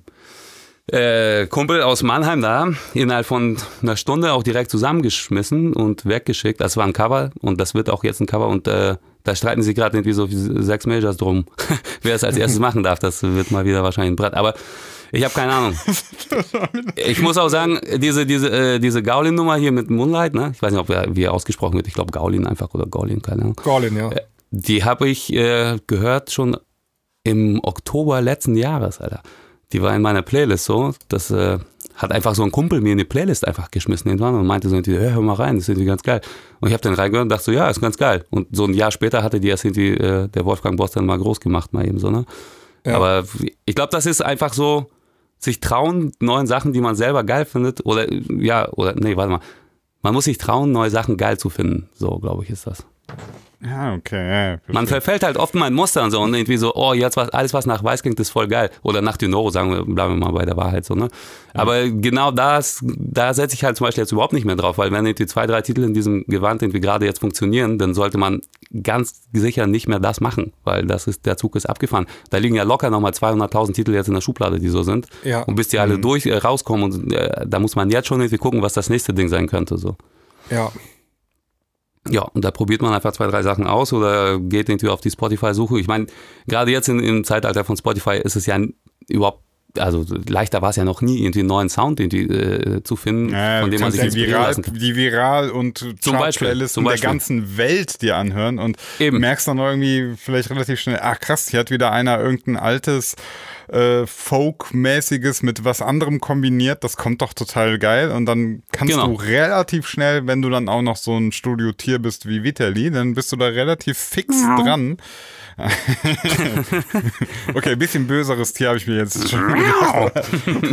Äh, Kumpel aus Mannheim da innerhalb von einer Stunde auch direkt zusammengeschmissen und weggeschickt. Das war ein Cover und das wird auch jetzt ein Cover und äh, da streiten sich gerade irgendwie so sechs Majors drum, wer es als erstes machen darf. Das wird mal wieder wahrscheinlich ein Brett. Aber ich habe keine Ahnung. Ich muss auch sagen, diese diese äh, diese Gaulin-Nummer hier mit Moonlight, ne? Ich weiß nicht, ob er, wie er ausgesprochen wird. Ich glaube Gaulin einfach oder Gaulin, keine Ahnung. Gaulin, ja. Äh, die habe ich äh, gehört schon im Oktober letzten Jahres, Alter. Die war in meiner Playlist so, das äh, hat einfach so ein Kumpel mir in die Playlist einfach geschmissen irgendwann und meinte so irgendwie, hey, hör mal rein, das ist irgendwie ganz geil. Und ich habe dann reingehört und dachte so, ja, ist ganz geil. Und so ein Jahr später hatte die erst irgendwie äh, der Wolfgang Boss dann mal groß gemacht, mal eben so, ne? Ja. Aber ich glaube, das ist einfach so, sich trauen, neuen Sachen, die man selber geil findet, oder, ja, oder, nee, warte mal, man muss sich trauen, neue Sachen geil zu finden, so, glaube ich, ist das. Ja, okay. Ja, man verfällt halt oft mal in Muster und so und irgendwie so, oh, jetzt was, alles was nach Weiß klingt, ist voll geil. Oder nach Dynoro, sagen wir, bleiben wir mal bei der Wahrheit so, ne? Ja. Aber genau das, da setze ich halt zum Beispiel jetzt überhaupt nicht mehr drauf, weil wenn irgendwie zwei, drei Titel in diesem Gewand irgendwie gerade jetzt funktionieren, dann sollte man ganz sicher nicht mehr das machen, weil das ist, der Zug ist abgefahren. Da liegen ja locker nochmal zweihunderttausend Titel jetzt in der Schublade, die so sind. Ja. Und bis die alle mhm. durch, äh, rauskommen und äh, da muss man jetzt schon irgendwie gucken, was das nächste Ding sein könnte, so. Ja. Ja, und da probiert man einfach zwei, drei Sachen aus oder geht irgendwie auf die Spotify-Suche. Ich meine, gerade jetzt in, im Zeitalter von Spotify ist es ja überhaupt, also leichter war es ja noch nie, irgendwie einen neuen Sound irgendwie, äh, zu finden, ja, von dem man sich inspirieren viral, lassen kann. Die Viral- und Chart-Playlisten der ganzen Welt dir anhören und Eben. merkst dann irgendwie vielleicht relativ schnell, ach krass, hier hat wieder einer irgendein altes Äh, Folk-mäßiges mit was anderem kombiniert, das kommt doch total geil und dann kannst genau. du relativ schnell, wenn du dann auch noch so ein Studio-Tier bist wie Vitali, dann bist du da relativ fix ja. dran. Okay, ein bisschen böseres Tier habe ich mir jetzt schon gedacht.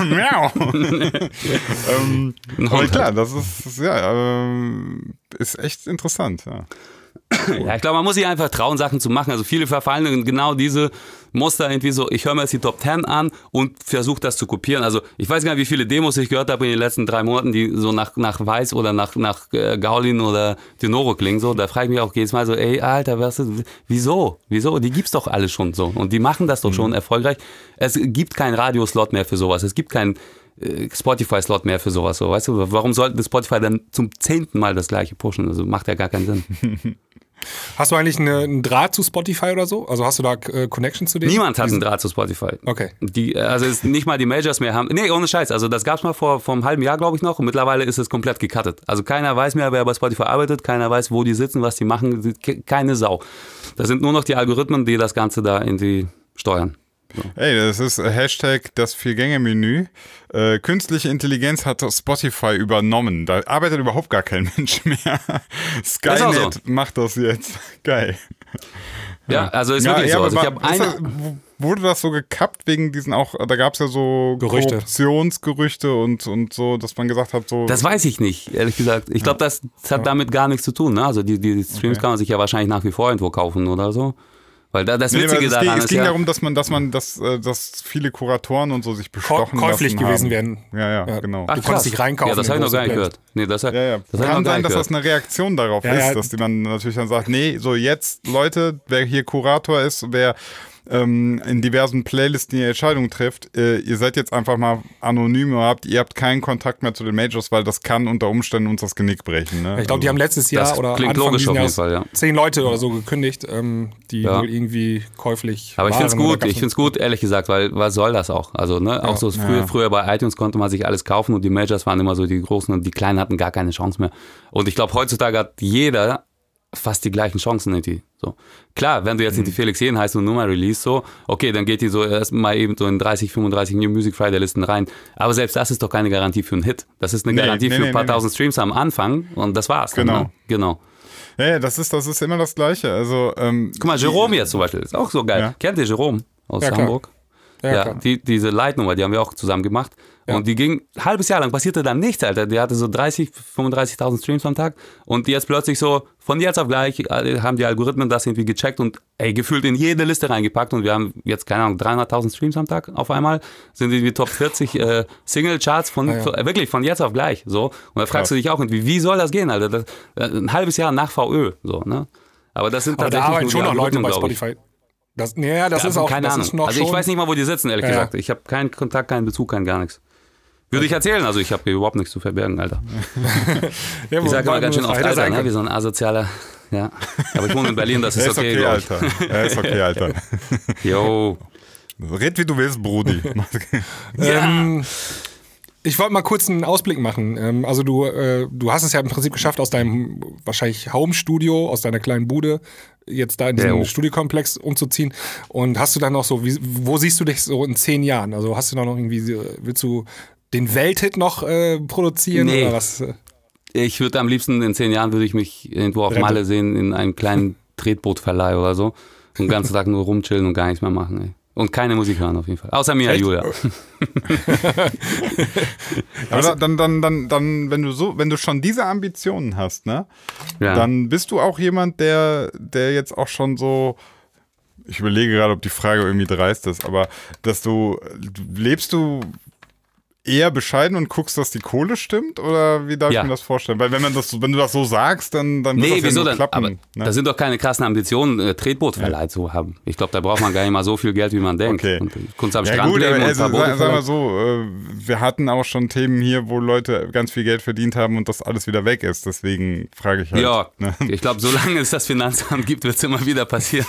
ähm, aber klar, das ist, ja, ähm, ist echt interessant, ja. Ja, ich glaube, man muss sich einfach trauen, Sachen zu machen. Also viele verfallen in genau diese Muster irgendwie so, ich höre mir jetzt die Top Ten an und versuche das zu kopieren. Also ich weiß gar nicht, wie viele Demos ich gehört habe in den letzten drei Monaten, die so nach, nach Weiß oder nach, nach äh, Gaulin oder Dynoro klingen. So. Da frage ich mich auch jedes Mal so, ey, Alter, was ist, wieso? Wieso? Die gibt's doch alle schon so. Und die machen das doch mhm. schon erfolgreich. Es gibt keinen Radioslot mehr für sowas. Es gibt keinen äh, Spotify-Slot mehr für sowas. So. Weißt du, warum sollte Spotify dann zum zehnten Mal das gleiche pushen? Also macht ja gar keinen Sinn. Hast du eigentlich eine, einen Draht zu Spotify oder so? Also hast du da äh, Connection zu denen? Niemand hat einen Draht zu Spotify. Okay. Die, also es nicht mal die Majors mehr haben. Nee, ohne Scheiß. Also das gab es mal vor, vor einem halben Jahr, glaube ich, noch. Und mittlerweile ist es komplett gecuttet. Also keiner weiß mehr, wer bei Spotify arbeitet. Keiner weiß, wo die sitzen, was die machen. Keine Sau. Das sind nur noch die Algorithmen, die das Ganze da irgendwie steuern. So. Ey, das ist Hashtag das Vier-Gänge-Menü. Äh, künstliche Intelligenz hat Spotify übernommen. Da arbeitet überhaupt gar kein Mensch mehr. Skynet so. macht das jetzt. Geil. Ja, also ist ja, wirklich ja, so. Also ich hab eine das, wurde das so gekappt wegen diesen auch, da gab es ja so Gerüchte. Korruptionsgerüchte und, und so, dass man gesagt hat, so. Das weiß ich nicht, ehrlich gesagt. Ich glaube, das, das hat ja. damit gar nichts zu tun. Ne? Also die, die Streams okay. kann man sich ja wahrscheinlich nach wie vor irgendwo kaufen oder so. Weil da das Nee, Witzige aber es daran ging, es ist ging ja, darum, dass man, dass man, dass, äh, dass viele Kuratoren und so sich bestochen käuflich lassen gewesen haben. werden. Ja, ja, Ja. genau. Ach, Du konntest krass. dich reinkaufen Ja, das in habe ich noch gar nicht große gehört. Nee, das, Ja, ja. das habe ich Kann noch gar sein, nicht dass gehört. das eine Reaktion darauf Ja, ist, ja. dass die man natürlich dann sagt, nee, so jetzt, Leute, wer hier Kurator ist, wer ähm, in diversen Playlisten die Entscheidungen trifft, äh, ihr seid jetzt einfach mal anonym, ihr habt, ihr habt keinen Kontakt mehr zu den Majors, weil das kann unter Umständen uns das Genick brechen. Ne? Ich glaube, die haben letztes Jahr Das oder klingt Anfang logisch diesen auf jeden Jahres Fall, ja. zehn Leute oder so gekündigt, ähm, die Ja. wohl irgendwie käuflich Aber ich waren. finde es oder gut, gab's ich finde es gut, ehrlich gesagt, weil was soll das auch? Also, ne, auch so früher, Ja. früher bei iTunes konnte man sich alles kaufen und die Majors waren immer so die Großen und die Kleinen hatten gar keine Chance mehr. Und ich glaube, heutzutage hat jeder fast die gleichen Chancen irgendwie. So. Klar, wenn du jetzt Mhm. in die Felix Jähn heißt und Nummer Release so, okay, dann geht die so erstmal eben so in dreißig, fünfunddreißig New Music Friday Listen rein. Aber selbst das ist doch keine Garantie für einen Hit. Das ist eine Nee, Garantie nee, für nee, ein paar nee, nee. tausend Streams am Anfang und das war's. Dann, Genau. ne? Genau. Ja, ja, das ist, das ist immer das Gleiche. Also, ähm, Guck mal, Jerome jetzt zum Beispiel, ist auch so geil. Ja. Kennt ihr Jerome aus Ja, klar. Hamburg? Ja, Ja, klar. die, diese Leitnummer, die haben wir auch zusammen gemacht. Ja. Und die ging ein halbes Jahr lang, passierte dann nichts, Alter. Die hatte so dreißig, fünfunddreißigtausend Streams am Tag. Und jetzt plötzlich so, von jetzt auf gleich, äh, haben die Algorithmen das irgendwie gecheckt und ey, gefühlt in jede Liste reingepackt. Und wir haben jetzt, keine Ahnung, dreihunderttausend Streams am Tag auf einmal. Sind irgendwie Top vierzig äh, Single-Charts von, Ah, ja. von, äh, wirklich von jetzt auf gleich. So. Und da fragst du dich auch irgendwie, wie soll das gehen, Alter? Das, äh, ein halbes Jahr nach V Ö. So, ne? Aber das sind Aber da tatsächlich arbeiten nur schon die noch Leute Algorithmen, bei glaub ich. Spotify. Das, ja, das Ja, ist auch keine das Ahnung. ist noch also schon, ich weiß nicht mal, wo die sitzen, ehrlich Ja, ja. gesagt. Ich habe keinen Kontakt, keinen Bezug, keinen gar nichts. Würde ich erzählen, also ich habe hier überhaupt nichts zu verbergen, Alter. Ja, Ich sage immer ganz schön oft, hätte Alter, sein ne? können. wie so ein asozialer, ja. Aber ich wohne in Berlin, das er ist ist okay, okay, glaub ich. Alter. Er ist okay, Alter. Jo. Red wie du willst, Brudi. Ähm, ich wollte mal kurz einen Ausblick machen. Ähm, also du, äh, du hast es ja im Prinzip geschafft, aus deinem wahrscheinlich Home-Studio, aus deiner kleinen Bude, jetzt da in diesen Jo. Studiokomplex umzuziehen. Und hast du dann noch so, wie, wo siehst du dich so in zehn Jahren? Also hast du da noch irgendwie, willst du den Welthit noch äh, produzieren Nee. oder was? Ich würde am liebsten, in zehn Jahren würde ich mich irgendwo auf Rente. Malle sehen, in einem kleinen Tretbootverleih oder so. Und den ganzen Tag nur rumchillen und gar nichts mehr machen, ey. Und keine Musik hören auf jeden Fall. Außer mir, Echt? Julia. Aber dann, dann, dann, dann, wenn du so, wenn du schon diese Ambitionen hast, ne, Ja. dann bist du auch jemand, der, der jetzt auch schon so, ich überlege gerade, ob die Frage irgendwie dreist ist, aber dass du, lebst du eher bescheiden und guckst, dass die Kohle stimmt? Oder wie darf Ja. ich mir das vorstellen? Weil wenn man das, wenn du das so sagst, dann, dann wird Nee, das ja wieso nur denn? klappen. Aber ne? da sind doch keine krassen Ambitionen, äh, Tretbootverleih zu haben. Ich glaube, da braucht man gar nicht mal so viel Geld, wie man denkt. Okay. Und Kunst am Ja Strand gut, leben aber und also, Verbote sag, sag mal vielleicht. so, äh, wir hatten auch schon Themen hier, wo Leute ganz viel Geld verdient haben und das alles wieder weg ist. Deswegen frage ich halt. Ja, Ne? ich glaube, solange es das Finanzamt gibt, wird es immer wieder passieren.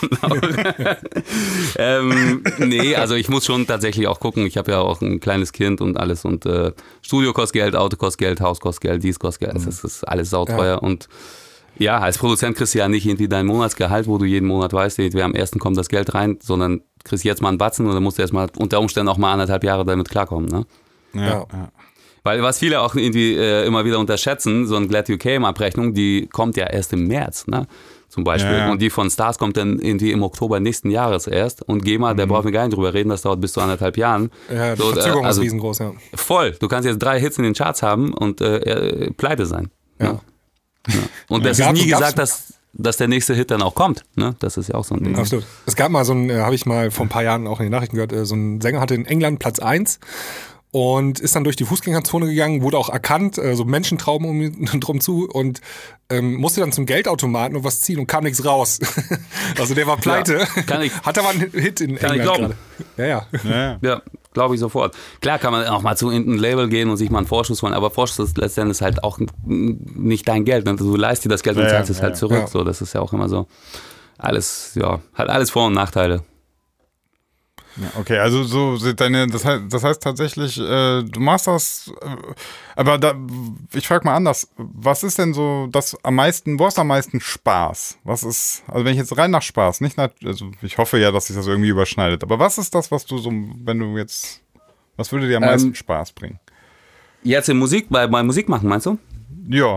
ähm, nee, also ich muss schon tatsächlich auch gucken. Ich habe ja auch ein kleines Kind und alles und äh, Studio kostet Geld, Auto kostet Geld, Haus kostet Geld, dies kostet Geld. Das ist alles sauteuer. Ja. Und ja, als Produzent kriegst du ja nicht irgendwie dein Monatsgehalt, wo du jeden Monat weißt, wer am ersten kommt das Geld rein, sondern kriegst jetzt mal einen Batzen und dann musst du erstmal unter Umständen auch mal anderthalb Jahre damit klarkommen. Ne? Ja, Ja. ja. Weil was viele auch irgendwie äh, immer wieder unterschätzen, so ein Glad U K-Abrechnung, die kommt ja erst im März, ne? Zum Beispiel. Ja, ja. Und die von Stars kommt dann irgendwie im Oktober nächsten Jahres erst. Und GEMA, der braucht mir gar nicht drüber reden, das dauert bis zu anderthalb Jahren. Ja, die So, äh, Verzögerung also ist riesengroß, ja. voll. Du kannst jetzt drei Hits in den Charts haben und äh, äh, pleite sein. Ja. Ja. Und das Ja, ist nie gab's- gesagt, dass, dass der nächste Hit dann auch kommt. Ne? Das ist ja auch so ein Ding. Absolut. Es gab mal so ein, äh, habe ich mal vor ein paar Jahren auch in den Nachrichten gehört, äh, so ein Sänger hatte in England Platz eins und ist dann durch die Fußgängerzone gegangen, wurde auch erkannt, äh, so Menschentrauben um ihn drum zu und ähm, musste dann zum Geldautomaten und was ziehen und kam nichts raus. Also der war pleite. Ja, kann ich- Hat aber einen Hit in Kann ich England glauben. gerade. Ja, ja. Ja. Ja, glaube ich sofort. Klar kann man auch mal zu irgendeinem Label gehen und sich mal einen Vorschuss holen, aber Vorschuss ist letztendlich halt auch n- nicht dein Geld. Ne? Du leist dir das Geld und Ja, zahlst es ja, halt zurück. ja. So, das ist ja auch immer so. Alles, ja, hat alles Vor- und Nachteile. Ja, okay, also so sind deine, das heißt, das heißt tatsächlich, äh, du machst das, äh, aber da, ich frage mal anders, was ist denn so das am meisten, wo hast du am meisten Spaß? Was ist, also wenn ich jetzt rein nach Spaß, nicht nach, also ich hoffe ja, dass sich das irgendwie überschneidet, aber was ist das, was du so, wenn du jetzt, was würde dir am Ähm, meisten Spaß bringen? Jetzt in Musik, bei, bei Musik machen, meinst du? Ja,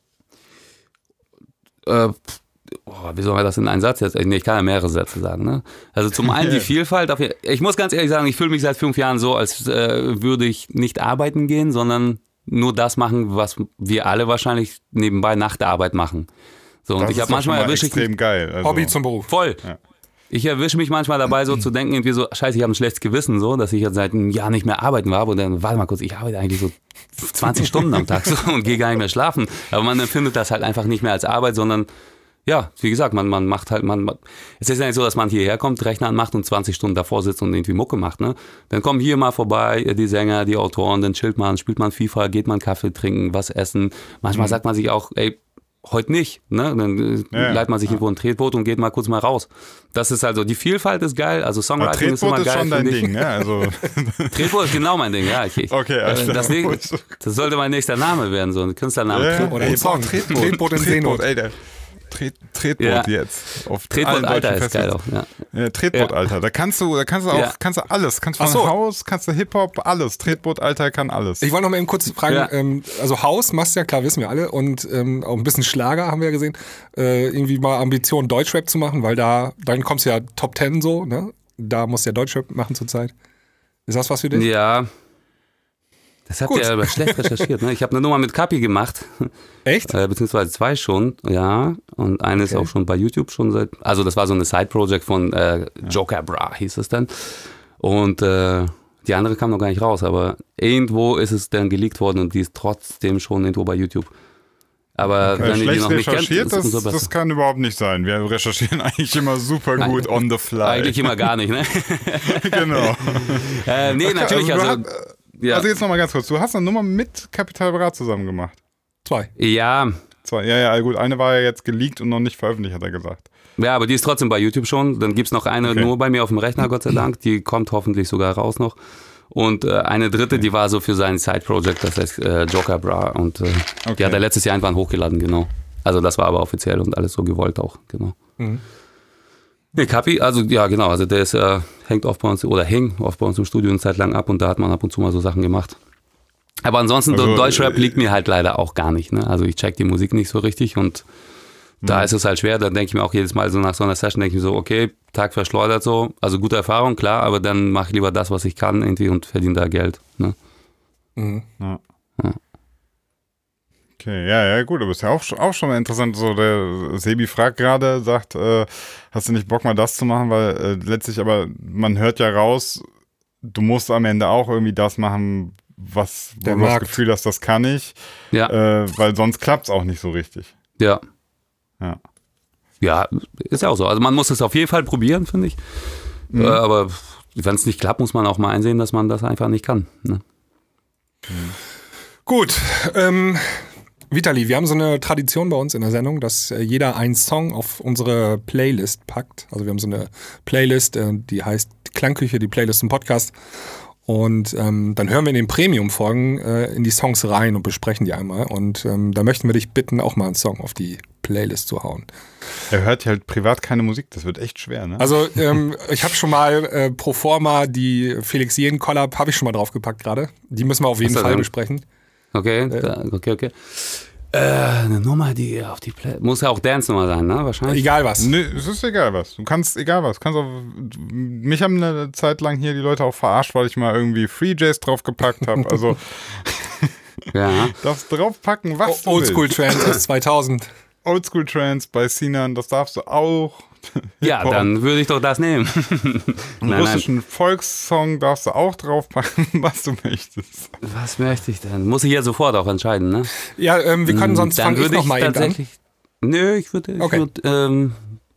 Äh, oh, wie soll man das in einen Satz jetzt? Nee, ich kann ja mehrere Sätze sagen. Ne? Also zum einen die Vielfalt. Auf, ich muss ganz ehrlich sagen, ich fühle mich seit fünf Jahren so, als äh, würde ich nicht arbeiten gehen, sondern nur das machen, was wir alle wahrscheinlich nebenbei nach der Arbeit machen. So, und das ich ist habe doch manchmal schon mal erwische ich extrem mich geil. Also, Hobby zum Beruf. voll. Ja. Ich erwische mich manchmal dabei, so zu denken, irgendwie so, scheiße, ich habe ein schlechtes Gewissen, so, dass ich jetzt seit einem Jahr nicht mehr arbeiten war. Und dann, warte mal kurz, ich arbeite eigentlich so zwanzig Stunden am Tag so und gehe gar nicht mehr schlafen. Aber man empfindet das halt einfach nicht mehr als Arbeit, sondern, ja, wie gesagt, man, man macht halt, man, es ist ja nicht so, dass man hierher kommt, Rechner anmacht und zwanzig Stunden davor sitzt und irgendwie Mucke macht, ne? Dann kommen hier mal vorbei, die Sänger, die Autoren, dann chillt man, spielt man FIFA, geht man Kaffee trinken, was essen. Manchmal mhm. sagt man sich auch, ey, heute nicht, ne? Dann ja, leitet man sich ja. irgendwo ein Tretboot und geht mal kurz mal raus. Das ist also, die Vielfalt ist geil, also Songwriting ist immer geil. Tretboot ist schon dein Ding, ne? Also Tretboot ist genau mein Ding, ja. Ich, ich, okay, also das, das sollte mein nächster Name werden, so ein Künstlername. Ja, Tretboot. Oder Song. Tretboot, Tretboot in Seenot. Ey, der Tret, Tretboot ja. jetzt. Auf Tretboot Alter ist geil auch, ja. ja Tretboot ja. Alter, da kannst du, da kannst du auch, ja. kannst du alles. Kannst du von so. Haus, kannst du Hip-Hop, alles. Tretboot Alter kann alles. Ich wollte noch mal eben kurz fragen, ja. ähm, also Haus machst du ja, klar, wissen wir alle, und ähm, auch ein bisschen Schlager haben wir ja gesehen, äh, irgendwie mal Ambition Deutschrap zu machen, weil da, dann kommst du ja Top Ten so, ne? Da musst du ja Deutschrap machen zurzeit. Ist das was für dich? Ja. Das habt Gut. ihr aber schlecht recherchiert, ne? Ich habe eine Nummer mit Kapi gemacht. Echt? Äh, beziehungsweise zwei schon, ja. Und eine okay. ist auch schon bei YouTube schon seit, also das war so eine Side-Project von äh, Joker Bra, hieß es dann. Und äh, die andere kam noch gar nicht raus, aber irgendwo ist es dann geleakt worden und die ist trotzdem schon irgendwo bei YouTube. Aber okay. wenn ihr die noch nicht kennt, das, das, das kann überhaupt nicht sein. Wir recherchieren eigentlich immer super Nein, gut on the fly. Eigentlich immer gar nicht, ne? Genau. äh, nee, natürlich, also... also Ja. Also jetzt nochmal ganz kurz, du hast eine Nummer mit Capital Bra zusammen gemacht. Zwei. Ja. Zwei, ja, ja, gut. Eine war ja jetzt geleakt und noch nicht veröffentlicht, hat er gesagt. Ja, aber die ist trotzdem bei YouTube schon. Dann gibt es noch eine okay. nur bei mir auf dem Rechner, Gott sei Dank. Die kommt hoffentlich sogar raus noch. Und äh, eine dritte, okay. die war so für sein Side-Project, das heißt äh, Joker Bra. Und äh, okay. die hat er letztes Jahr einfach hochgeladen, genau. Also das war aber offiziell und alles so gewollt auch, genau. Mhm. Nee, Kapi, also ja genau, also der ist, äh, hängt oft bei uns, oder hing oft bei uns im Studio eine Zeit lang ab und da hat man ab und zu mal so Sachen gemacht. Aber ansonsten, also, Deutschrap liegt mir halt leider auch gar nicht, ne? Also ich check die Musik nicht so richtig und mhm. da ist es halt schwer, da denke ich mir auch jedes Mal so nach so einer Session, denke ich mir so, okay, Tag verschleudert so, also gute Erfahrung, klar, aber dann mache ich lieber das, was ich kann irgendwie und verdiene da Geld, ne? Mhm. Ja. Ja. Okay, ja, ja, gut, aber ist ja auch, auch schon mal interessant. So, der Sebi fragt gerade, sagt, äh, hast du nicht Bock mal das zu machen, weil äh, letztlich aber, man hört ja raus, du musst am Ende auch irgendwie das machen, was wo du das Gefühl hast, das kann ich. Ja. Äh, weil sonst klappt es auch nicht so richtig. Ja. Ja. Ja, ist ja auch so. Also man muss es auf jeden Fall probieren, finde ich. Mhm. Äh, aber wenn es nicht klappt, muss man auch mal einsehen, dass man das einfach nicht kann. Ne? Mhm. Gut, ähm, Vitali, wir haben so eine Tradition bei uns in der Sendung, dass jeder einen Song auf unsere Playlist packt. Also wir haben so eine Playlist, die heißt Klangküche, die Playlist im Podcast. Und ähm, dann hören wir in den Premium-Folgen äh, in die Songs rein und besprechen die einmal. Und ähm, da möchten wir dich bitten, auch mal einen Song auf die Playlist zu hauen. Er hört ja halt privat keine Musik, das wird echt schwer, ne? Also ähm, ich habe schon mal äh, pro forma die Felix Jähn Collab, habe ich schon mal draufgepackt gerade. Die müssen wir auf jeden Fall denn? besprechen. Okay, äh, da, okay, okay. Äh, eine Nummer, die auf die Play muss ja auch Dance-Nummer sein, ne? Wahrscheinlich. Egal was. Nee, es ist egal was. Du kannst, egal was. Du kannst auch, mich haben eine Zeit lang hier die Leute auch verarscht, weil ich mal irgendwie Free Jazz draufgepackt habe. Also, ja. darfst draufpacken, was o du Oldschool Trance aus zweitausend. Oldschool Trance bei Sinan, das darfst du auch. Ja, dann würde ich doch das nehmen. Einen nein, russischen nein. Volkssong darfst du auch draufpacken, was du möchtest. Was möchte ich denn? Muss ich ja sofort auch entscheiden, ne? Ja, ähm, wir können sonst fangen ich noch mal eben an. Nö, ich würde... Okay. Würd, ähm,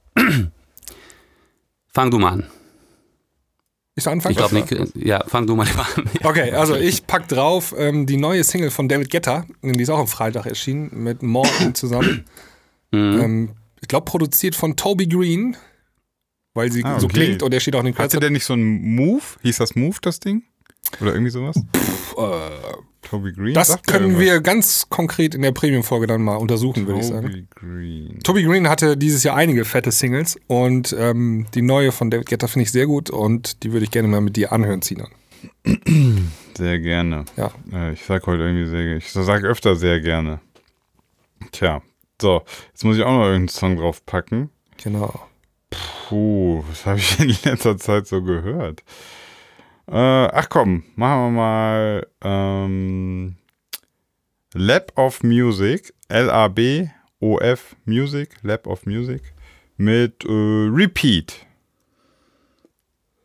fang du mal an. Ich soll anfangen? Ich glaube nicht. Ja, fang du mal an. Okay, also ich pack drauf ähm, die neue Single von David Guetta. Die ist auch am Freitag erschienen, mit Morten zusammen. Mhm. Ähm, ich glaube, produziert von Toby Green, weil sie ah, okay. so klingt und der steht auch in den Credits. Hatte der nicht so einen Move? Hieß das Move, das Ding? Oder irgendwie sowas? Pff, äh, Toby Green? Das können wir ganz konkret in der Premium-Folge dann mal untersuchen, würde ich sagen. Toby Green. Toby Green hatte dieses Jahr einige fette Singles und ähm, die neue von David Guetta finde ich sehr gut und die würde ich gerne mal mit dir anhören, Sinan. Sehr gerne. Ja. Ich sag heute irgendwie sehr, ich sag öfter sehr gerne. Tja. So, jetzt muss ich auch noch irgendeinen Song draufpacken. Genau. Puh, was habe ich in letzter Zeit so gehört? Äh, ach komm, machen wir mal ähm, Lab of Music, L A B O F Music, Lab of Music, mit äh, Repeat.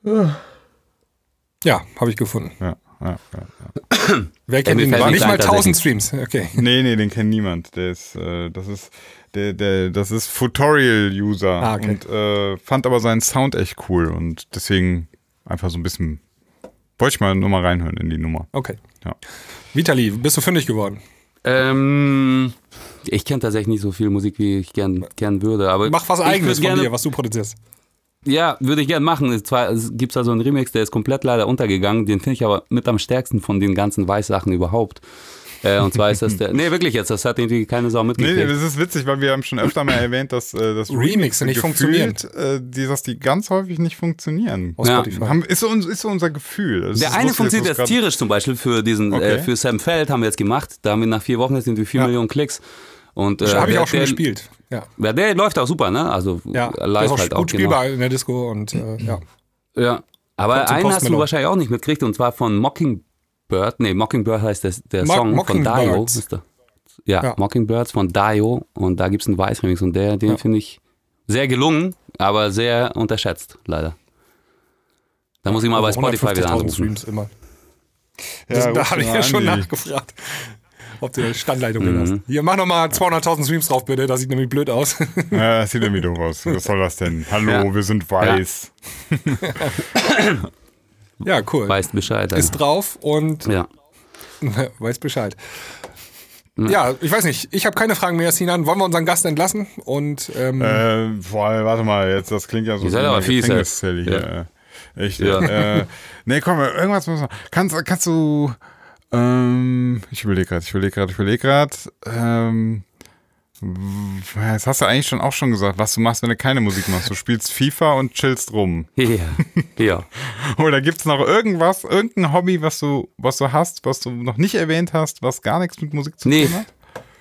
Ja, habe ich gefunden. Ja, ja, ja, ja. Wer kennt Ja, ihn? mir War fällt nicht nicht mal ein, tausend Streams. Okay. Nee, nee, den kennt niemand. Der ist, äh, das ist, der, der, das ist Futorial-User. Ah, okay. Und äh, fand aber seinen Sound echt cool und deswegen einfach so ein bisschen, wollte ich mal nur mal reinhören in die Nummer. Okay. Ja. Vitali, bist du fündig geworden? Ähm, ich kenne tatsächlich nicht so viel Musik, wie ich gern, gern würde. Aber Mach was ich Eigenes würd von gerne, dir, was du produzierst. Ja, würde ich gerne machen. Zwar gibt es da so einen Remix, der ist komplett leider untergegangen. Den finde ich aber mit am stärksten von den ganzen Weißsachen überhaupt. Äh, und zwar ist das der. Nee, wirklich jetzt, das hat irgendwie keine Sau mitgekriegt. Nee, das ist witzig, weil wir haben schon öfter mal erwähnt, dass äh, das Remixe nicht gefühlt, funktionieren. Äh, die, dass die ganz häufig nicht funktionieren. Aus Ja. Spotify. Haben, ist, so, uns- ist so unser Gefühl. Das Der ist eine lustig, funktioniert dass jetzt du's tierisch zum Beispiel für diesen, Okay. äh, für Sam Feld haben wir jetzt gemacht. Da haben wir nach vier Wochen jetzt irgendwie vier Ja. Millionen Klicks. Und äh, Habe ich der- auch schon der, gespielt. Ja, Ja, der läuft auch super, ne? Also ja. Das live ist auch halt gut auch. Genau. spielbar in der Disco und äh, ja. Ja. Aber Kommt zum einen Post hast du Malone. wahrscheinlich auch nicht mitgekriegt und zwar von Mockingbird. Nee, Mockingbird heißt das, der Mo- Song von Dio. Mockingbirds. Ist der, ja, Ja. Mockingbirds von Dio und da gibt es einen Weiß-Remix und der, den Ja. finde ich sehr gelungen, aber sehr unterschätzt, leider. Da muss ich mal bei Spotify wieder hundertfünfzigtausend anrufen. Streams immer. Ja, Das, da ruf habe ich mal ja an, schon die- nachgefragt, ob du eine Standleitung Mhm. hast. Hier, mach nochmal zweihunderttausend Streams drauf, bitte. Das sieht nämlich blöd aus. Ja, das sieht irgendwie doof aus. Was soll das denn? Hallo, Ja. wir sind weiß. Ja, cool. Weißt Bescheid. Ist drauf und ja. weiß Bescheid. Ja, ich weiß nicht. Ich habe keine Fragen mehr, Sinan. Wollen wir unseren Gast entlassen? Und ähm, Äh, boah, warte mal, jetzt, das klingt ja so Ihr seid aber fies, Gefängniszelle ey. hier. Echt, Ja. äh, nee, komm, irgendwas muss man. Kannst, kannst du, ähm, ich überlege gerade, ich überlege gerade, ich überlege gerade, ähm, w- das hast du eigentlich schon auch schon gesagt, was du machst, wenn du keine Musik machst. Du spielst FIFA und chillst rum. Ja. ja. Oder gibt's noch irgendwas, irgendein Hobby, was du, was du hast, was du noch nicht erwähnt hast, was gar nichts mit Musik zu Nee. tun hat?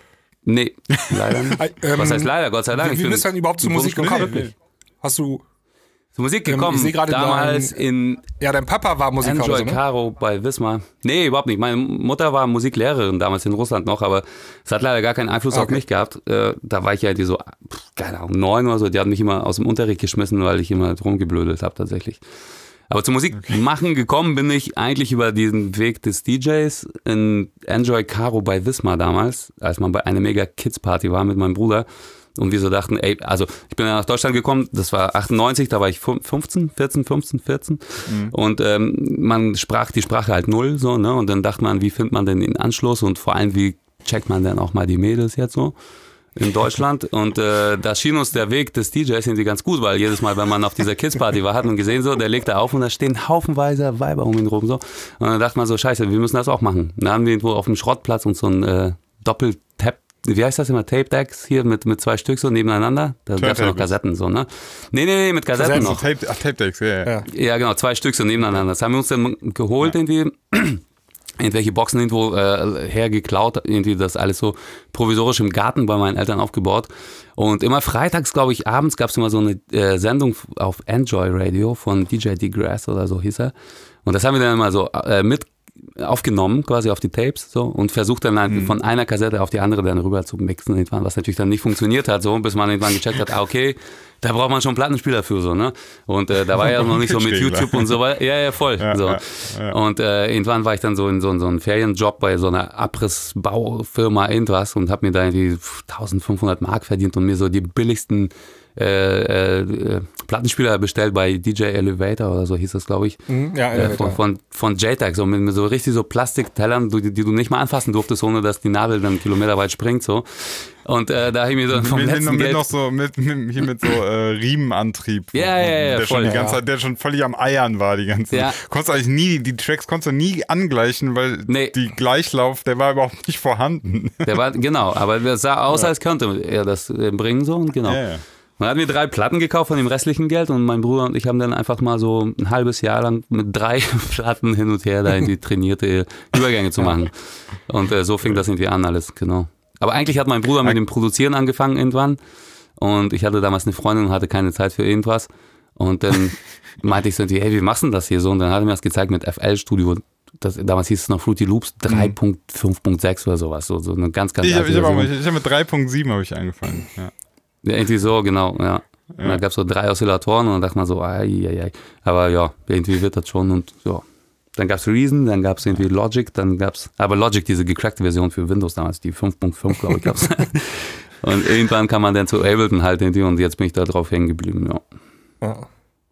Nee, leider nicht. äh, ähm, Was heißt leider? Gott sei Dank. Wie, Ich wie bin bist du denn überhaupt zur Musik bewusst gekommen? glücklich. Hast du, Zur Musik Ähm, gekommen, ich seh gerade damals dein- in ja, dein Papa war Musiker oder Enjoy so, ne? Caro bei Wismar. Nee, überhaupt nicht. Meine Mutter war Musiklehrerin damals in Russland noch, aber es hat leider gar keinen Einfluss auf Okay. mich gehabt. Äh, da war ich ja irgendwie so, pff, keine Ahnung, neun oder so. Die hat mich immer aus dem Unterricht geschmissen, weil ich immer rumgeblödelt habe tatsächlich. Aber zur Musik machen gekommen bin ich eigentlich über diesen Weg des D Js in Enjoy Caro bei Wismar damals, als man bei einer Mega Kids Party war mit meinem Bruder. Und wir so dachten, ey, also ich bin ja nach Deutschland gekommen, das war achtundneunzig, da war ich fünfzehn, vierzehn, fünfzehn, vierzehn. Mhm. Und ähm, man sprach die Sprache halt null, so, ne? Und dann dachte man, wie findet man denn den Anschluss und vor allem, wie checkt man denn auch mal die Mädels jetzt so in Deutschland? Und äh, da schien uns der Weg des D Js irgendwie ganz gut, weil jedes Mal, wenn man auf dieser Kids-Party war, hat man gesehen, so, der legt da auf und da stehen haufenweise Weiber um ihn rum, so. Und dann dachte man so, scheiße, wir müssen das auch machen. Dann haben wir irgendwo auf dem Schrottplatz und so ein äh, Doppel-Tap, wie heißt das immer, Tape-Decks hier mit, mit zwei Stück so nebeneinander. Da gab es ja noch Kassetten so, ne? Nee, nee, nee, mit Kassetten noch. Tape, ach, Tape-Decks, ja, ja. Ja. Ja, genau, zwei Stück so nebeneinander. Das haben wir uns dann geholt, irgendwie, irgendwelche Boxen irgendwo äh, hergeklaut, irgendwie das alles so provisorisch im Garten bei meinen Eltern aufgebaut. Und immer freitags, glaube ich, abends gab es immer so eine äh, Sendung auf Enjoy Radio von D J DeGrasse oder so hieß er. Und das haben wir dann immer so äh, mit aufgenommen, quasi auf die Tapes, so, und versucht dann halt mhm. von einer Kassette auf die andere dann rüber zu mixen, irgendwann, was natürlich dann nicht funktioniert hat, so, bis man irgendwann gecheckt hat, ah, okay, da braucht man schon einen Plattenspieler für, so, ne, und äh, da war ja noch nicht so mit YouTube und so weiter, ja, ja, voll, ja, so, ja, ja. Und äh, irgendwann war ich dann so in so, in so einem Ferienjob bei so einer Abrissbaufirma irgendwas und habe mir da irgendwie eintausendfünfhundert Mark verdient und mir so die billigsten Äh, äh, Plattenspieler bestellt bei D J Elevator oder so hieß das, glaube ich. Mhm, ja, äh, von, von, von J TAG, so mit, mit so richtig so Plastiktellern, die, die du nicht mal anfassen durftest, ohne dass die Nadel dann kilometerweit springt, so. Und äh, da habe ich mir so vom mit, letzten mit Geld... noch so, mit, mit, hier mit so äh, Riemenantrieb. Ja, ja, ja, der voll, schon die ganze ja. Zeit, der schon völlig am Eiern war, die ganze Zeit. Ja. Konntest du eigentlich nie, die Tracks konntest du nie angleichen, weil Nee. die Gleichlauf, der war überhaupt nicht vorhanden. Der war, genau, aber das sah aus, als könnte er das äh, bringen, so, und genau. Ja, ja. Man hat mir drei Platten gekauft von dem restlichen Geld und mein Bruder und ich haben dann einfach mal so ein halbes Jahr lang mit drei Platten hin und her da in die trainierte Übergänge zu machen. Und äh, so fing das irgendwie an alles, genau. Aber eigentlich hat mein Bruder mit dem Produzieren angefangen irgendwann und ich hatte damals eine Freundin und hatte keine Zeit für irgendwas und dann meinte ich so, hey, wie machst du das hier so? Und dann hat er mir das gezeigt mit F L Studio. Das, damals hieß es noch Fruity Loops drei Punkt fünf Punkt sechs oder sowas, so, so eine ganz, ganz Ich habe alte hab, Version. ich hab mit drei Punkt sieben habe ich angefangen. Ja. Ja, irgendwie so, genau, ja. Und da gab es so drei Oszillatoren und dann dachte man so, ai, ai, ai. Aber ja, irgendwie wird das schon und ja. Dann gab es Reason, dann gab es irgendwie Logic, dann gab es, aber Logic, diese gecrackte Version für Windows damals, die fünf Punkt fünf, glaube ich, gab es. Und irgendwann kam man dann zu Ableton halt irgendwie und jetzt bin ich da drauf hängen geblieben, ja. Ja.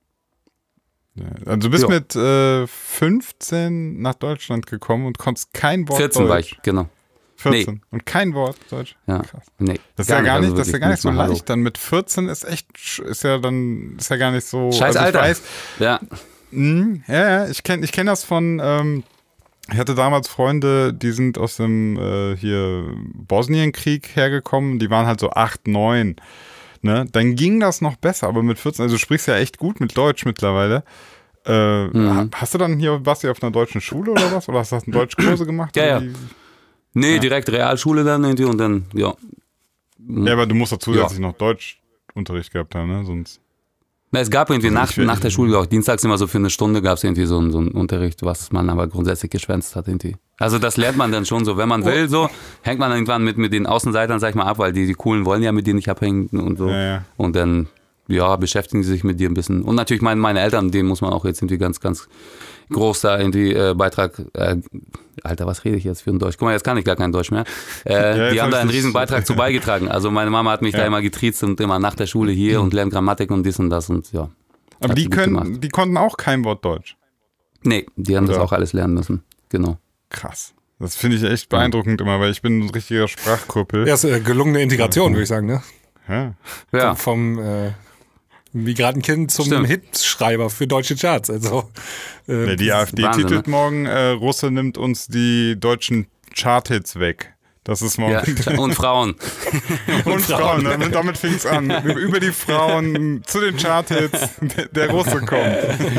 Also du bist Ja. mit äh, fünfzehn nach Deutschland gekommen und konntest kein Wort vierzehn Deutsch. war ich, genau. vierzehn. Nee. Und kein Wort Deutsch. Ja. Krass. Nee, Das ist ja gar also nicht, das ist ja wirklich gar nicht so mal Hallo. leicht. Dann mit vierzehn ist echt, sch- ist ja dann, ist ja gar nicht so. Scheiß also ich Alter. weiß, Ja, mh, ja, ja, ich kenne ich kenn das von, ähm, ich hatte damals Freunde, die sind aus dem äh, hier Bosnienkrieg hergekommen, die waren halt so acht, neun. Ne? Dann ging das noch besser, aber mit vierzehn, also du sprichst ja echt gut mit Deutsch mittlerweile. Äh, Mhm. Hast du dann hier, warst du auf einer deutschen Schule oder was? Oder hast du einen Deutschkurse gemacht? Ja, oder ja. wie? nee, Ja. direkt Realschule dann irgendwie und dann, ja. Ja, aber du musst doch zusätzlich noch Deutschunterricht gehabt haben, ne? Sonst. Na, es gab irgendwie Also nach, ich will- nach der Schule, auch dienstags immer so für eine Stunde gab es irgendwie so einen, so einen Unterricht, was man aber grundsätzlich geschwänzt hat irgendwie. Also das lernt man dann schon so, wenn man will, so hängt man irgendwann mit, mit den Außenseitern, sag ich mal, ab, weil die, die Coolen wollen ja mit dir nicht abhängen und so. Ja, ja. Und dann, ja, beschäftigen sie sich mit dir ein bisschen. Und natürlich meine, meine Eltern, denen muss man auch jetzt irgendwie ganz, ganz groß da irgendwie äh, Beitrag, äh, Alter, was rede ich jetzt für ein Deutsch? Guck mal, jetzt kann ich gar kein Deutsch mehr. Äh, Ja, jetzt die haben hab da ich einen das- riesen Beitrag zu beigetragen. Also meine Mama hat mich Ja. da immer getriezt und immer nach der Schule hier und lernt Grammatik und dies und das und ja. Aber Hat die sie gut können, gemacht. die konnten auch kein Wort Deutsch. Nee, die haben das Oder? auch alles lernen müssen. Genau. Krass. Das finde ich echt beeindruckend immer, weil ich bin ein richtiger Sprachkrüppel. Ja, ist äh, gelungene Integration, würde ich sagen, ne? Ja. Ja, Vom äh, Migrantenkind zum Stimmt. Hitschreiber für deutsche Charts. Also, äh, Ja, die AfD Wahnsinn, titelt ne? morgen, äh, Russe nimmt uns die deutschen Charthits weg. Das ist morgen. ja. Und Frauen. Und Frauen, damit, damit fing es an. Über die Frauen zu den Charthits, der, der Russe kommt.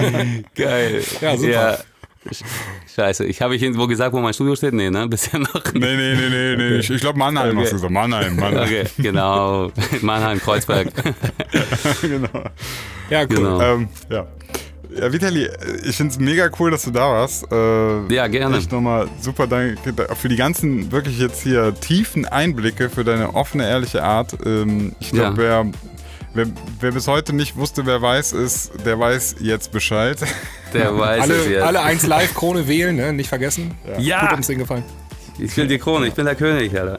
Geil. Ja, super. Sch- Scheiße, ich habe ich irgendwo gesagt, wo mein Studio steht? Nee, ne? Bisher noch. Nee, nee, nee, nee, nee. Ich, ich glaube Mannheim Okay. hast du gesagt. Mannheim, Mannheim. Okay, genau. Mannheim, Kreuzberg. Genau. ja, cool. Genau. Ähm, ja. Ja, Vitali, ich finde es mega cool, dass du da warst. Äh, Ja, gerne. Echt nochmal super danke für die ganzen wirklich jetzt hier tiefen Einblicke, für deine offene, ehrliche Art. Ähm, ich glaube, Ja. wer, wer, wer bis heute nicht wusste, wer weiß ist, der weiß jetzt Bescheid. Der weiß es Alle, jetzt. alle eins live Krone wählen, ne? Nicht vergessen. Ja, Gut ums Ding gefallen. ich will die Krone, ich bin der König, Alter.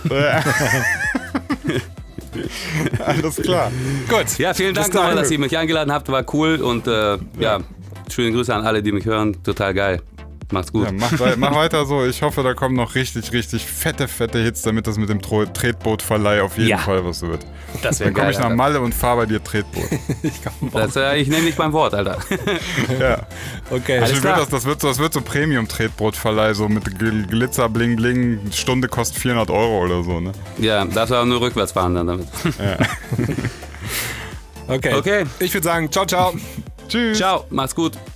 Alles klar. Gut. Ja, vielen Dank Bis dahin. nochmal, dass ihr mich eingeladen habt, war cool und äh, ja, schöne Grüße an alle, die mich hören, total geil. Macht's gut. Ja, mach, wei- mach weiter so. Ich hoffe, da kommen noch richtig, richtig fette, fette Hits, damit das mit dem Tro- Tretbootverleih auf jeden Ja. Fall was wird. Das wäre Dann komme geil. ich nach Alter. Malle und fahre bei dir Tretboot. Das, äh, ich nehme dich beim Wort, Alter. Ja. Okay. Alles Also klar. wird das, das wird so, das wird so Premium-Tretbootverleih, so mit Gl- Glitzer, Bling, Bling. Eine Stunde kostet vierhundert Euro oder so, ne? Ja, darfst du auch nur rückwärts fahren dann damit. okay. Okay. Ich würde sagen, ciao, ciao. Tschüss. Ciao, mach's gut.